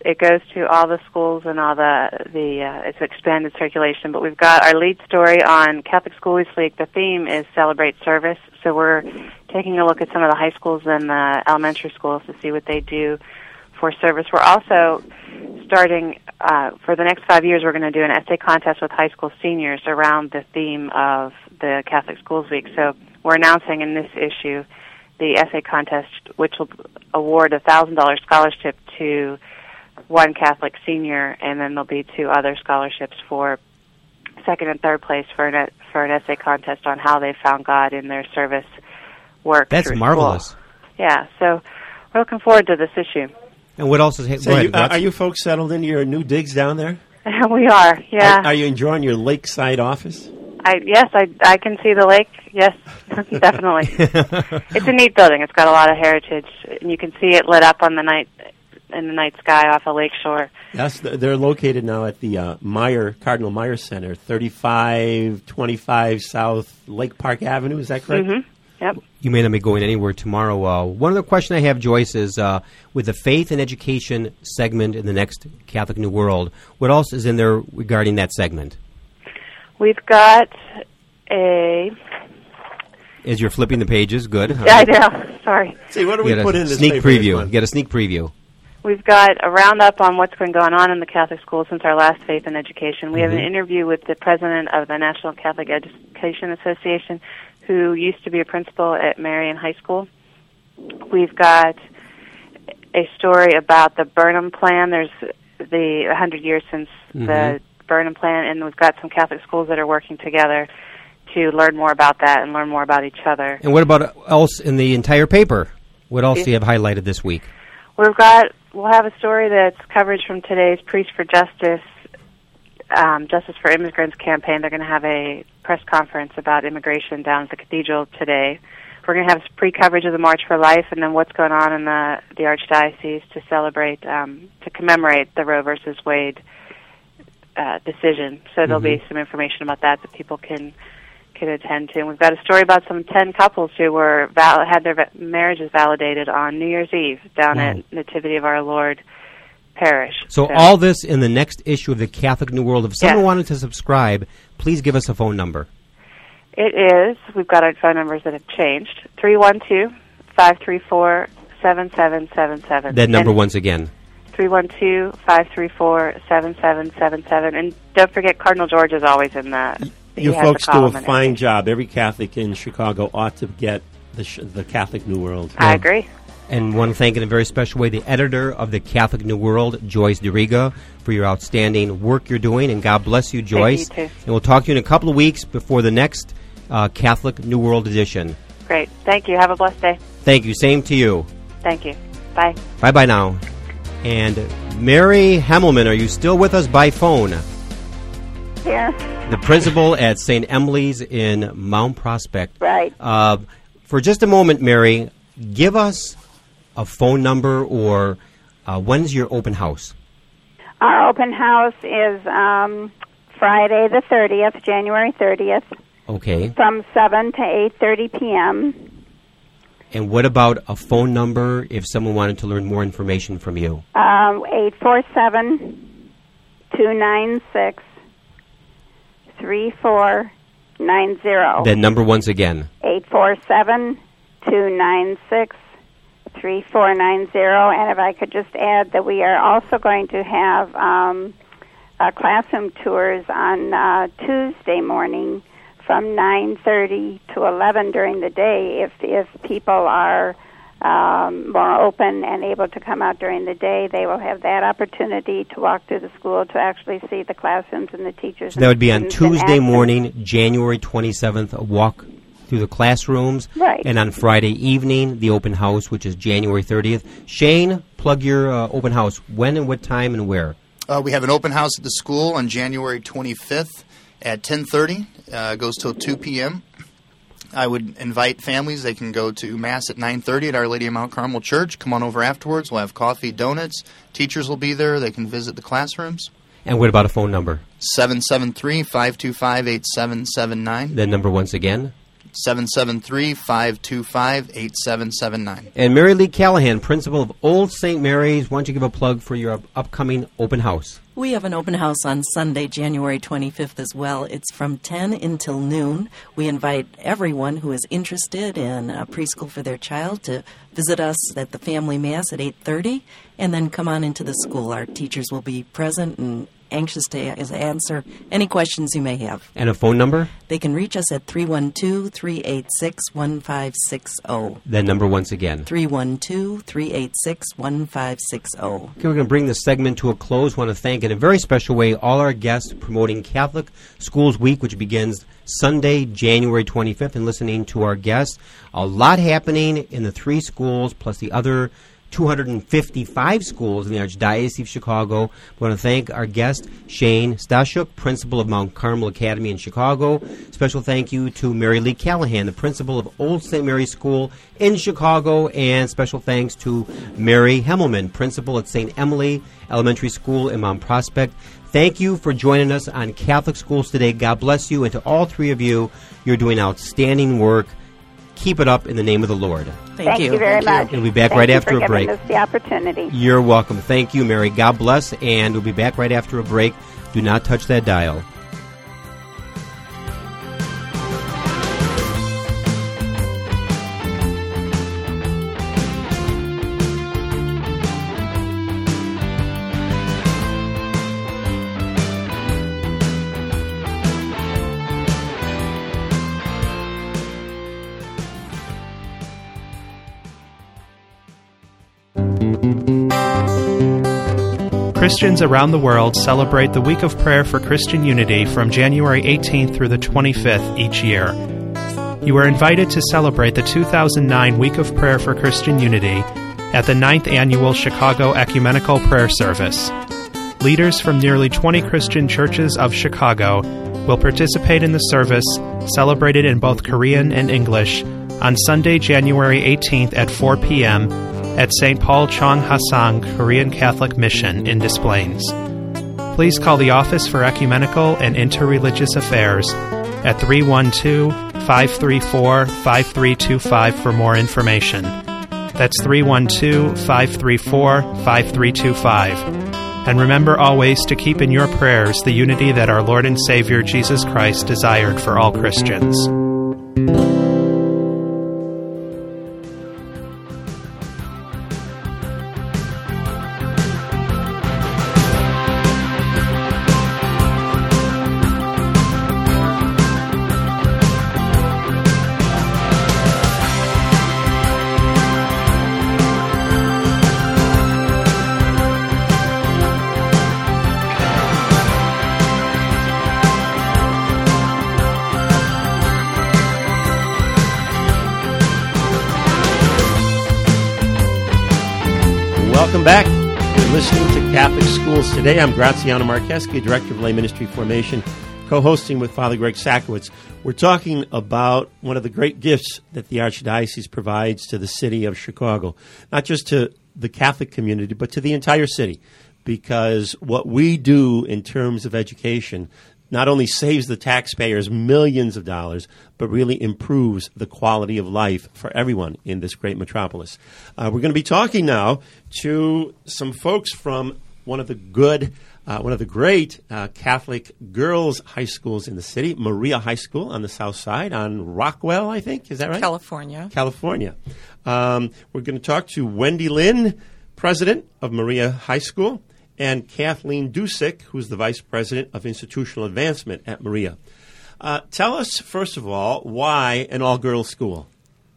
it goes to all the schools and all the the uh, it's expanded circulation. But we've got our lead story on Catholic School this week. The theme is Celebrate Service. So we're taking a look at some of the high schools and the elementary schools to see what they do for service. We're also starting uh, for the next five years. We're going to do an essay contest with high school seniors around the theme of the Catholic Schools Week. So we're announcing in this issue the essay contest, which will award a thousand dollar scholarship to one Catholic senior, and then there'll be two other scholarships for second and third place for an for an essay contest on how they found God in their service work. That's through marvelous. School. Yeah, so we're looking forward to this issue. And what else is ha- So go you, ahead, uh, are you folks settled into your new digs down there? We are, yeah. Are, are you enjoying your lakeside office? I yes, I I can see the lake. Yes, definitely. It's a neat building. It's got a lot of heritage, and you can see it lit up on the night in the night sky off a lake shore. Yes, they're located now at the uh, Meyer Cardinal Meyer Center, thirty-five twenty-five South Lake Park Avenue. Is that correct? Mm-hmm. Yep. You may not be going anywhere tomorrow. Uh, one other question I have, Joyce, is uh, with the faith and education segment in the next Catholic New World, what else is in there regarding that segment? We've got a... As you're flipping the pages, good. Yeah, I know. Sorry. See, what do we Get put a in this sneak paper this preview. month? Get a sneak preview. We've got a roundup on what's been going on in the Catholic schools since our last Faith and Education. We mm-hmm. have an interview with the president of the National Catholic Education Association, who used to be a principal at Marian High School. We've got a story about the Burnham Plan. There's the one hundred years since mm-hmm. the Burnham Plan, and we've got some Catholic schools that are working together to learn more about that and learn more about each other. And what about else in the entire paper? What else do you have highlighted this week? We've got, we'll have a story that's coverage from today's Priest for Justice, um, Justice for Immigrants campaign. They're going to have a press conference about immigration down at the cathedral today. We're going to have pre-coverage of the March for Life and then what's going on in the, the Archdiocese to celebrate, um, to commemorate the Roe versus Wade uh, decision. So there'll mm-hmm. be some information about that that people can can attend to. And we've got a story about some ten couples who were val- had their va- marriages validated on New Year's Eve down wow. at Nativity of Our Lord Parish. So, so all this in the next issue of the Catholic New World. If someone yes. wanted to subscribe, please give us a phone number. It is, we've got our phone numbers that have changed, three one two, five three four, seven seven seven seven. That number and once again. three one two, five three four, seven seven seven seven. And don't forget, Cardinal George is always in the... You folks do a fine job. Every Catholic in Chicago ought to get the sh- the Catholic New World. I agree. And want to thank in a very special way the editor of the Catholic New World, Joyce DeRiga, for your outstanding work you're doing. And God bless you, Joyce. Thank you, too. And we'll talk to you in a couple of weeks before the next uh, Catholic New World edition. Great. Thank you. Have a blessed day. Thank you. Same to you. Thank you. Bye. Bye-bye now. And Mary Hemmelman, are you still with us by phone? Yes. The principal at Saint Emily's in Mount Prospect. Right. Uh, for just a moment, Mary, give us a phone number or uh, when's your open house? Our open house is um, Friday the thirtieth, January thirtieth. Okay. From seven to eight thirty p.m. And what about a phone number if someone wanted to learn more information from you? Um, eight four seven, two nine six, three four nine zero. That number once again. eight four seven, two nine six, three four nine zero. And if I could just add that we are also going to have um, uh, classroom tours on uh, Tuesday morning from nine thirty to eleven during the day. If if people are um, more open and able to come out during the day, they will have that opportunity to walk through the school to actually see the classrooms and the teachers. So that would be on Tuesday morning, January twenty-seventh, a walk through the classrooms. Right. And on Friday evening, the open house, which is January thirtieth. Shane, plug your uh, open house. When and what time and where? Uh, we have an open house at the school on January twenty-fifth at ten thirty. Uh, it goes till two p.m. I would invite families. They can go to Mass at nine thirty at Our Lady of Mount Carmel Church. Come on over afterwards. We'll have coffee, donuts. Teachers will be there. They can visit the classrooms. And what about a phone number? seven seven three, five two five, eight seven seven nine. That number once again? seven seven three, five two five, eight seven seven nine. And Mary Lee Callahan, principal of Old Saint Mary's, why don't you give a plug for your upcoming open house? We have an open house on Sunday, January twenty-fifth as well. It's from ten until noon. We invite everyone who is interested in a preschool for their child to visit us at the Family Mass at eight thirty and then come on into the school. Our teachers will be present and anxious to answer any questions you may have. And a phone number? They can reach us at three one two, three eight six, one five six zero. That number once again. three one two, three eight six, one five six zero. Okay, we're going to bring this segment to a close. I want to thank in a very special way all our guests promoting Catholic Schools Week, which begins Sunday, January twenty-fifth, and listening to our guests. A lot happening in the three schools plus the other two hundred fifty-five schools in the Archdiocese of Chicago. We want to thank our guest, Shane Stashuk, principal of Mount Carmel Academy in Chicago. Special thank you to Mary Lee Callahan, the principal of Old Saint Mary's School in Chicago. And special thanks to Mary Hemmelman, principal at Saint Emily Elementary School in Mount Prospect. Thank you for joining us on Catholic Schools Today. God bless you. And to all three of you, you're doing outstanding work. Keep it up in the name of the Lord. Thank, Thank you. you very Thank much. We'll be back Thank right you after for a break. giving us the opportunity. You're welcome. Thank you, Mary. God bless, and we'll be back right after a break. Do not touch that dial. Christians around the world celebrate the Week of Prayer for Christian Unity from January eighteenth through the twenty-fifth each year. You are invited to celebrate the two thousand nine Week of Prayer for Christian Unity at the ninth Annual Chicago Ecumenical Prayer Service. Leaders from nearly twenty Christian churches of Chicago will participate in the service, celebrated in both Korean and English, on Sunday, January eighteenth at four p.m. at Saint Paul Chong Hasang Korean Catholic Mission in Des Plaines. Please call the Office for Ecumenical and Interreligious Affairs at three one two, five three four, five three two five for more information. That's three one two, five three four, five three two five. And remember always to keep in your prayers the unity that our Lord and Savior Jesus Christ desired for all Christians. Welcome back. You're listening to Catholic Schools Today. I'm Graziano Marcheski, Director of Lay Ministry Formation, co-hosting with Father Greg Sakowicz. We're talking about one of the great gifts that the Archdiocese provides to the city of Chicago, not just to the Catholic community, but to the entire city, because what we do in terms of education not only saves the taxpayers millions of dollars, but really improves the quality of life for everyone in this great metropolis. Uh, we're going to be talking now to some folks from one of the good, uh, one of the great uh, Catholic girls' high schools in the city, Maria High School on the south side, on Rockwell, I think. Is that right? California. California. Um, we're going to talk to Wendy Lynn, president of Maria High School, and Kathleen Dusick, who's the Vice President of Institutional Advancement at Maria. Uh, tell us, first of all, why an all-girls school?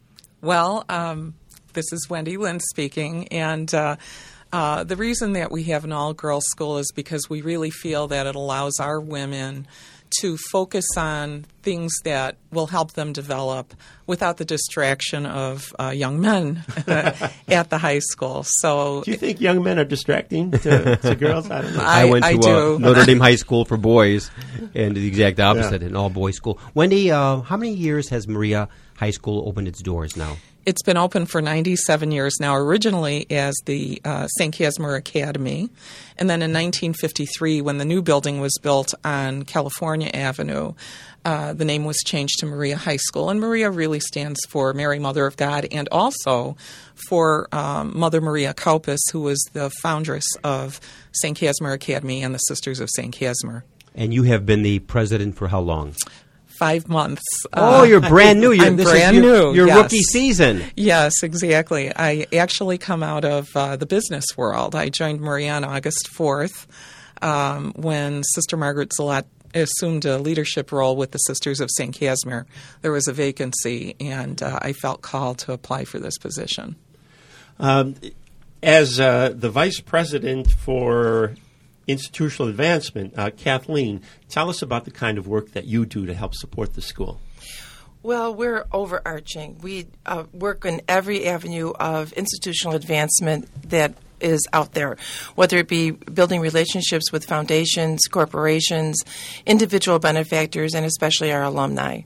Well, um, this is Wendy Lynn speaking, and uh, uh, the reason that we have an all-girls school is because we really feel that it allows our women to focus on things that will help them develop without the distraction of uh, young men at the high school. So, do you think young men are distracting to, to girls? I don't know. I, I went to I uh, Notre Dame High School for boys, and the exact opposite, Yeah. an all-boys school. Wendy, uh, how many years has Maria High School opened its doors now? It's been open for ninety-seven years now, originally as the uh, Saint Casimir Academy. And then in nineteen fifty-three, when the new building was built on California Avenue, uh, the name was changed to Maria High School. And Maria really stands for Mary, Mother of God, and also for um, Mother Maria Kaupas, who was the foundress of Saint Casimir Academy and the Sisters of Saint Casimir. And you have been the president for how long? Five months. Oh, uh, you're brand new. You're, I'm this brand is your, new. Your yes. rookie season. Yes, exactly. I actually come out of uh, the business world. I joined Maria on August fourth um, when Sister Margaret Zalat assumed a leadership role with the Sisters of Saint Casimir. There was a vacancy, and uh, I felt called to apply for this position. Um, as uh, the vice president for institutional advancement, uh, Kathleen, tell us about the kind of work that you do to help support the school. Well, we're overarching. We uh, work in every avenue of institutional advancement that is out there, whether it be building relationships with foundations, corporations, individual benefactors, and especially our alumni.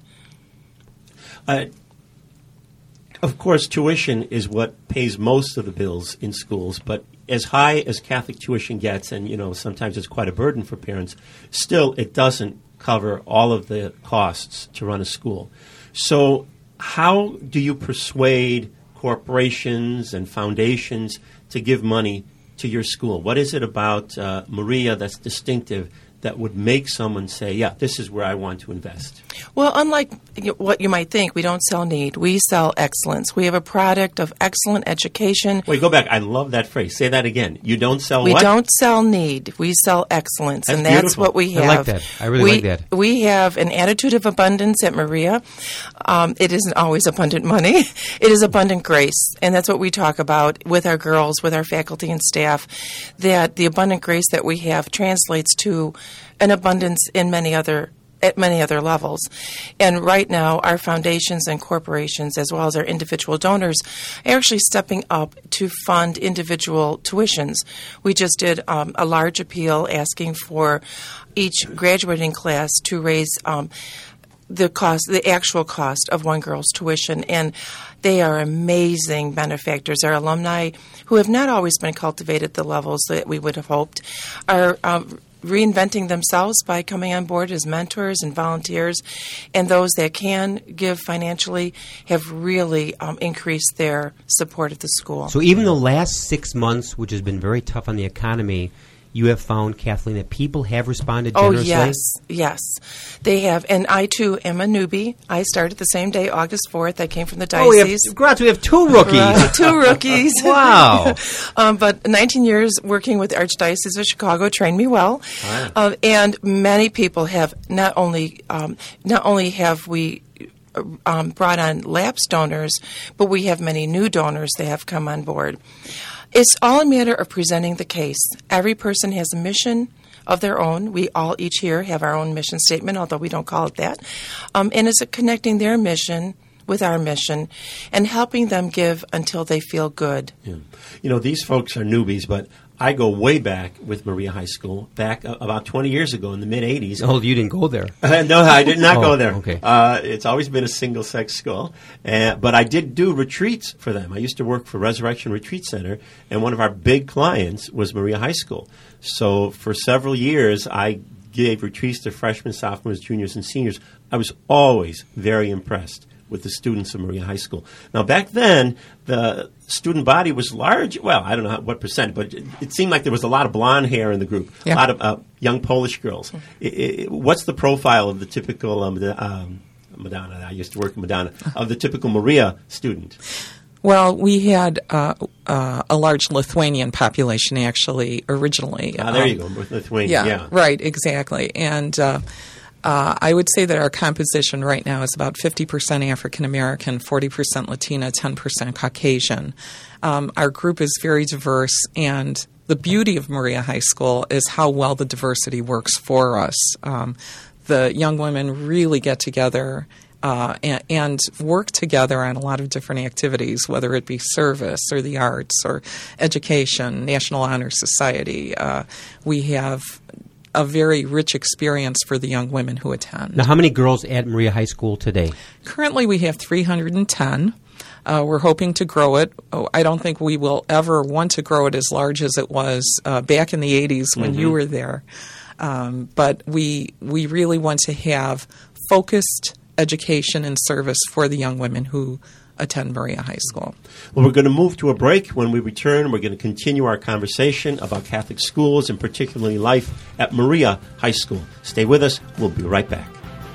Uh, of course, tuition is what pays most of the bills in schools, but as high as Catholic tuition gets, and you know sometimes it's quite a burden for parents, still it doesn't cover all of the costs to run a school. So how do you persuade corporations and foundations to give money to your school? What is it about uh, Maria that's distinctive that would make someone say, yeah, this is where I want to invest? Well, unlike what you might think, we don't sell need. We sell excellence. We have a product of excellent education. Wait, go back. I love that phrase. Say that again. You don't sell we what? We don't sell need. We sell excellence, that's and that's beautiful. what we have. I like that. I really we, like that. We have an attitude of abundance at Maria. Um, it isn't always abundant money. It is abundant grace, and that's what we talk about with our girls, with our faculty and staff, that the abundant grace that we have translates to an abundance in many other at many other levels. And right now, our foundations and corporations, as well as our individual donors, are actually stepping up to fund individual tuitions. We just did um, a large appeal asking for each graduating class to raise um, the cost, the actual cost of one girl's tuition, and they are amazing benefactors. Our alumni, who have not always been cultivated at the levels that we would have hoped, are um, reinventing themselves by coming on board as mentors and volunteers, and those that can give financially have really um, increased their support of the school. So even the last six months, which has been very tough on the economy, you have found, Kathleen, that people have responded generously? Oh, yes, yes. They have. And I, too, am a newbie. I started the same day, August fourth. I came from the diocese. Oh, we have, congrats, we have two rookies. Right, two rookies. Wow. um, but nineteen years working with the Archdiocese of Chicago trained me well. Wow. Uh, and many people have not only, um, not only have we um, brought on lapsed donors, but we have many new donors that have come on board. It's all a matter of presenting the case. Every person has a mission of their own. We all each here have our own mission statement, although we don't call it that. Um, and it's connecting their mission with our mission and helping them give until they feel good. Yeah. You know, these folks are newbies, but I go way back with Maria High School, back uh, about twenty years ago in the mid-eighties. Oh, you didn't go there? Uh, no, I did not oh, go there. Okay. Uh, it's always been a single-sex school. Uh, but I did do retreats for them. I used to work for Resurrection Retreat Center, and one of our big clients was Maria High School. So for several years, I gave retreats to freshmen, sophomores, juniors, and seniors. I was always very impressed with the students of Maria High School. Now, back then, the student body was large. Well, I don't know how, what percent, but it, it seemed like there was a lot of blonde hair in the group, yeah. a lot of uh, young Polish girls. It, it, what's the profile of the typical um, the, um, Madonna? I used to work in Madonna, of the typical Maria student. Well, we had uh, uh, a large Lithuanian population, actually, originally. Ah, there um, you go, Lithuanian, yeah. yeah. Right, exactly. And uh, uh, I would say that our composition right now is about fifty percent African American, forty percent Latina, ten percent Caucasian. Um, our group is very diverse, and the beauty of Maria High School is how well the diversity works for us. Um, the young women really get together Uh, and, and work together on a lot of different activities, whether it be service or the arts or education, National Honor Society. Uh, we have a very rich experience for the young women who attend. Now, how many girls at Maria High School today? Currently, we have three hundred ten. Uh, we're hoping to grow it. Oh, I don't think we will ever want to grow it as large as it was uh, back in the eighties when mm-hmm. you were there. Um, but we we really want to have focused education and service for the young women who attend Maria High School. Well, we're going to move to a break. When we return, we're going to continue our conversation about Catholic schools and particularly life at Maria High School. Stay with us. We'll be right back.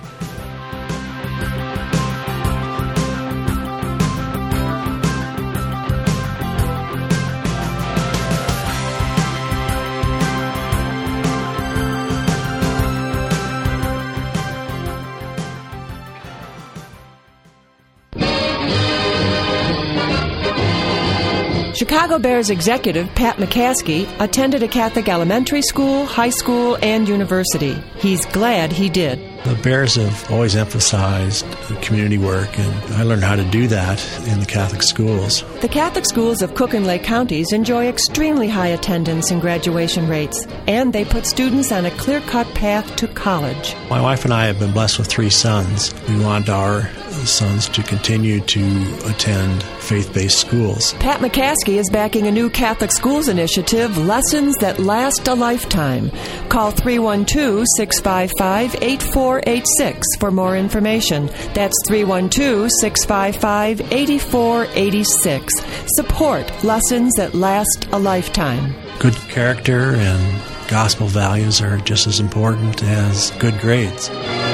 Chicago Bears executive Pat McCaskey attended a Catholic elementary school, high school, and university. He's glad he did. The Bears have always emphasized community work, and I learned how to do that in the Catholic schools. The Catholic schools of Cook and Lake counties enjoy extremely high attendance and graduation rates, and they put students on a clear-cut path to college. My wife and I have been blessed with three sons. We want our sons to continue to attend faith-based schools. Pat McCaskey is backing a new Catholic schools initiative, Lessons That Last a Lifetime. Call three one two, six five five, eight four eight six for more information. That's three one two, six five five, eight four eight six. Support Lessons That Last a Lifetime. Good character and gospel values are just as important as good grades.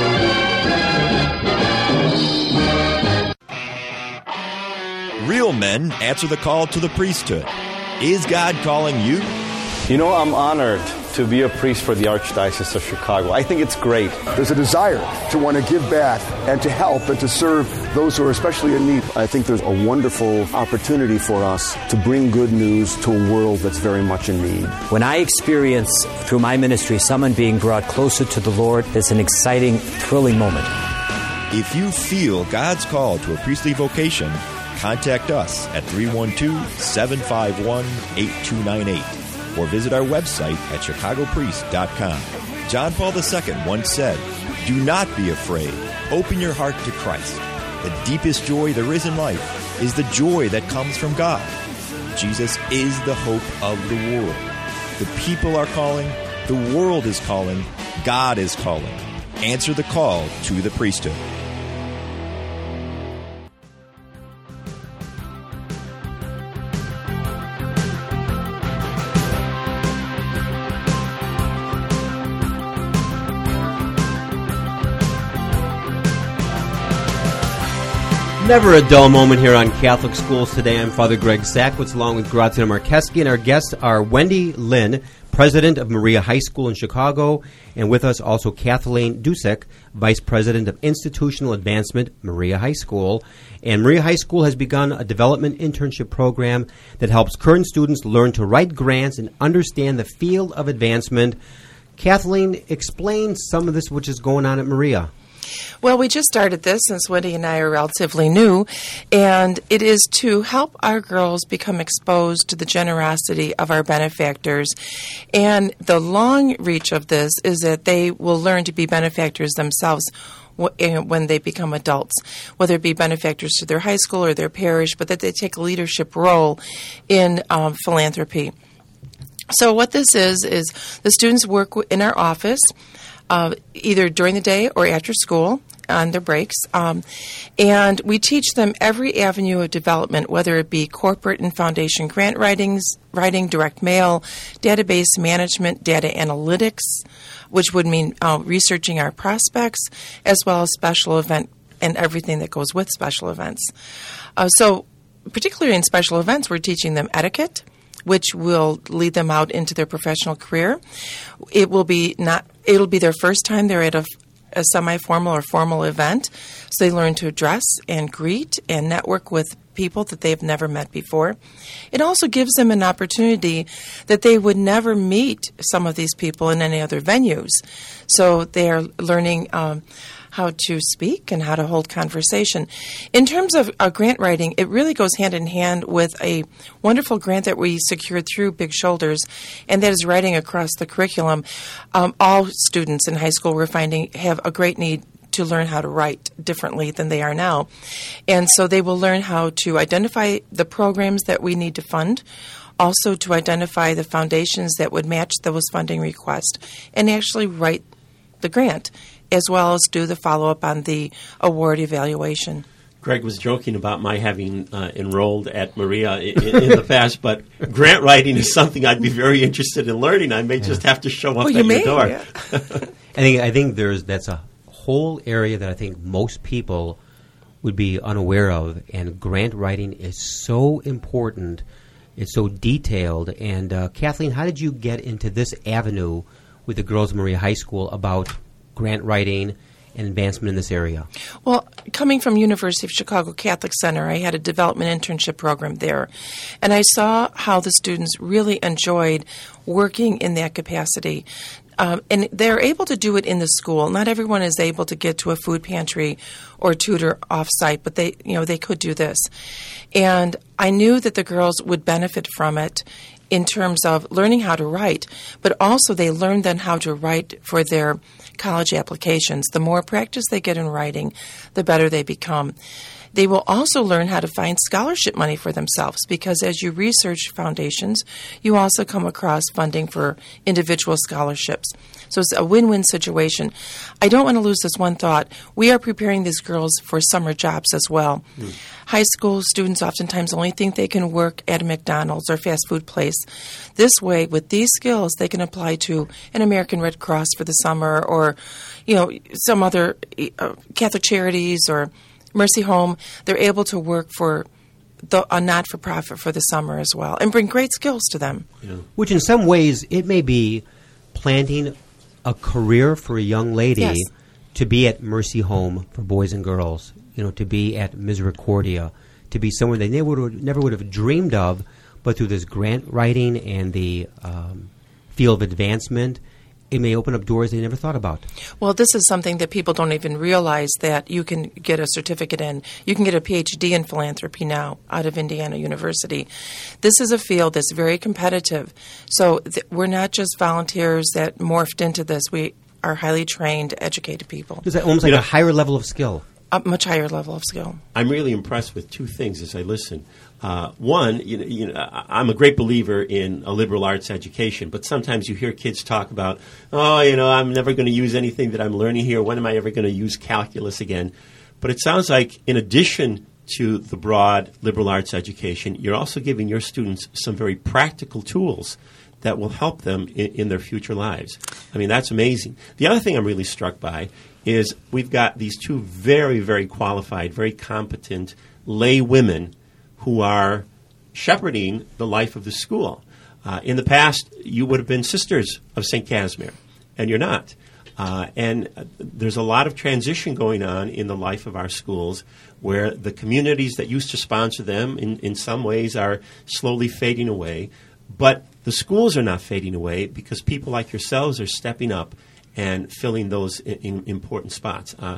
Real men answer the call to the priesthood. Is God calling you? You know, I'm honored to be a priest for the Archdiocese of Chicago. I think it's great. There's a desire to want to give back and to help and to serve those who are especially in need. I think there's a wonderful opportunity for us to bring good news to a world that's very much in need. When I experience through my ministry someone being brought closer to the Lord, it's an exciting, thrilling moment. If you feel God's call to a priestly vocation, contact us at three one two, seven five one, eight two nine eight or visit our website at chicago priest dot com. John Paul the Second once said, "Do not be afraid. Open your heart to Christ. The deepest joy there is in life is the joy that comes from God. Jesus is the hope of the world. The people are calling. The world is calling. God is calling. Answer the call to the priesthood." Never a dull moment here on Catholic Schools Today. I'm Father Greg Sackwitz, along with Graziano Marcheski, and our guests are Wendy Lynn, President of Maria High School in Chicago, and with us also Kathleen Dusek, Vice President of Institutional Advancement, Maria High School. And Maria High School has begun a development internship program that helps current students learn to write grants and understand the field of advancement. Kathleen, explain some of this which is going on at Maria. Well, we just started this since Wendy and I are relatively new, and it is to help our girls become exposed to the generosity of our benefactors. And the long reach of this is that they will learn to be benefactors themselves when they become adults, whether it be benefactors to their high school or their parish, but that they take a leadership role in um, philanthropy. So what this is, is the students work in our office, Uh, either during the day or after school on their breaks. Um, and we teach them every avenue of development, whether it be corporate and foundation grant writings, writing, direct mail, database management, data analytics, which would mean uh, researching our prospects, as well as special event and everything that goes with special events. Uh, so particularly in special events, we're teaching them etiquette, which will lead them out into their professional career. It will be not. It'll be their first time they're at a, a semi-formal or formal event, so they learn to address and greet and network with people that they've never met before. It also gives them an opportunity that they would never meet some of these people in any other venues. So they are learning um, how to speak and how to hold conversation. In terms of uh, grant writing, it really goes hand in hand with a wonderful grant that we secured through Big Shoulders, and that is writing across the curriculum. Um, all students in high school, we're finding, have a great need to learn how to write differently than they are now. And so they will learn how to identify the programs that we need to fund, also to identify the foundations that would match those funding requests, and actually write the grant, as well as do the follow-up on the award evaluation. Greg was joking about my having uh, enrolled at Maria in, in the past, but grant writing is something I'd be very interested in learning. I may yeah. just have to show up well, at you your may, door. Yeah. I think I think there's that's a whole area that I think most people would be unaware of, and grant writing is so important. It's so detailed. And uh, Kathleen, how did you get into this avenue with the Girls of Maria High School about grant writing and advancement in this area? Well, coming from University of Chicago Catholic Center, I had a development internship program there, and I saw how the students really enjoyed working in that capacity. Um, and they're able to do it in the school. Not everyone is able to get to a food pantry or tutor off-site, but they, you know, they could do this. And I knew that the girls would benefit from it in terms of learning how to write, but also they learn then how to write for their college applications. The more practice they get in writing, the better they become. They will also learn how to find scholarship money for themselves, because as you research foundations, you also come across funding for individual scholarships. So it's a win-win situation. I don't want to lose this one thought. We are preparing these girls for summer jobs as well. Mm. High school students oftentimes only think they can work at a McDonald's or fast food place. This way, with these skills, they can apply to an American Red Cross for the summer, or, you know, some other uh, Catholic Charities or Mercy Home. They're able to work for the, a not-for-profit for the summer as well, and bring great skills to them. Yeah. Which in some ways, it may be planting a career for a young lady yes. to be at Mercy Home for boys and girls, you know, to be at Misericordia, to be somewhere they never would, never would have dreamed of, but through this grant writing and the um, field of advancement, it may open up doors they never thought about. Well, this is something that people don't even realize that you can get a certificate in. You can get a P H D in philanthropy now out of Indiana University. This is a field that's very competitive. So th- we're not just volunteers that morphed into this. We are highly trained, educated people. It's almost like You know, a higher level of skill. A much higher level of skill. I'm really impressed with two things as I listen. Uh, one, you know, you know, I'm a great believer in a liberal arts education, but sometimes you hear kids talk about, oh, you know, I'm never going to use anything that I'm learning here. When am I ever going to use calculus again? But it sounds like in addition to the broad liberal arts education, you're also giving your students some very practical tools that will help them in, in their future lives. I mean, that's amazing. The other thing I'm really struck by is we've got these two very, very qualified, very competent lay women who are shepherding the life of the school. Uh, in the past, you would have been sisters of Saint Casimir, and you're not. Uh, and uh, there's a lot of transition going on in the life of our schools where the communities that used to sponsor them in, in some ways are slowly fading away. But the schools are not fading away because people like yourselves are stepping up and filling those in, in important spots. Uh,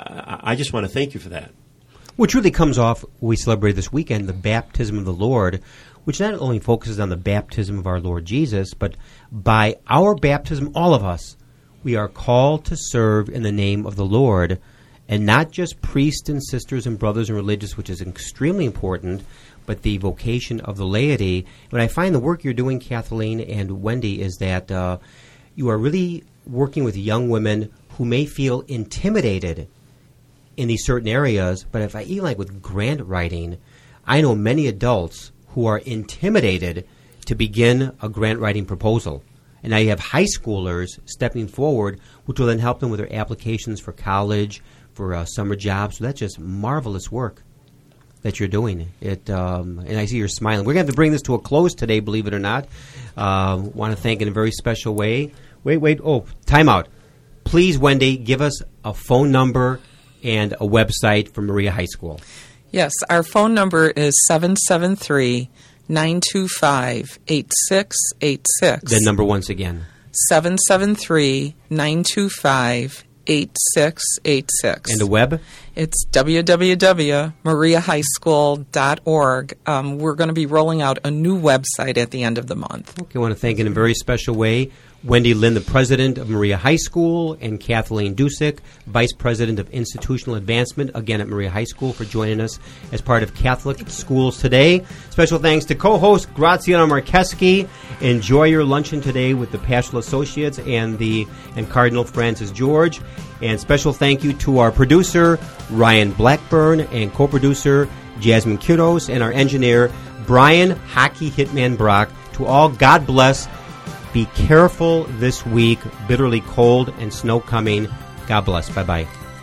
I just want to thank you for that. Which really comes off, we celebrate this weekend, the baptism of the Lord, which not only focuses on the baptism of our Lord Jesus, but by our baptism, all of us, we are called to serve in the name of the Lord, and not just priests and sisters and brothers and religious, which is extremely important, but the vocation of the laity. What I find the work you're doing, Kathleen and Wendy, is that uh, you are really working with young women who may feel intimidated in these certain areas, but if I even like with grant writing, I know many adults who are intimidated to begin a grant writing proposal. And now you have high schoolers stepping forward, which will then help them with their applications for college, for uh, summer jobs. So that's just marvelous work that you're doing. It, um, and I see you're smiling. We're going to have to bring this to a close today, believe it or not. Uh, want to thank in a very special way. Wait, wait. Oh, time out. Please, Wendy, give us a phone number and a website for Maria High School. Yes, our phone number is seven seven three, nine two five, eight six eight six. The number once again. seven seven three, nine two five, eight six eight six. And the web? It's w w w dot maria high school dot org. Um, we're going to be rolling out a new website at the end of the month. Okay, I want to thank in a very special way Wendy Lynn, the president of Maria High School, and Kathleen Dusick, vice president of institutional advancement, again at Maria High School, for joining us as part of Catholic Schools Today. Special thanks to co-host Graziano Marcheski. Enjoy your luncheon today with the Paschal Associates and the and Cardinal Francis George. And special thank you to our producer, Ryan Blackburn, and co-producer, Jasmine Kudos, and our engineer, Brian Hockey Hitman Brock. To all, God bless. Be careful this week. Bitterly cold and snow coming. God bless. Bye-bye.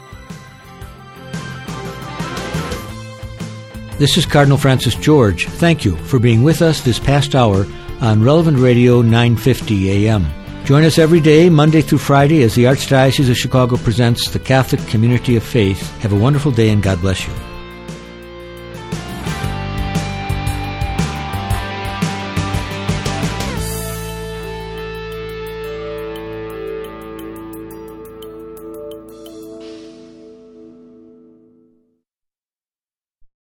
This is Cardinal Francis George. Thank you for being with us this past hour on Relevant Radio nine fifty A M. Join us every day, Monday through Friday, as the Archdiocese of Chicago presents the Catholic Community of Faith. Have a wonderful day and God bless you.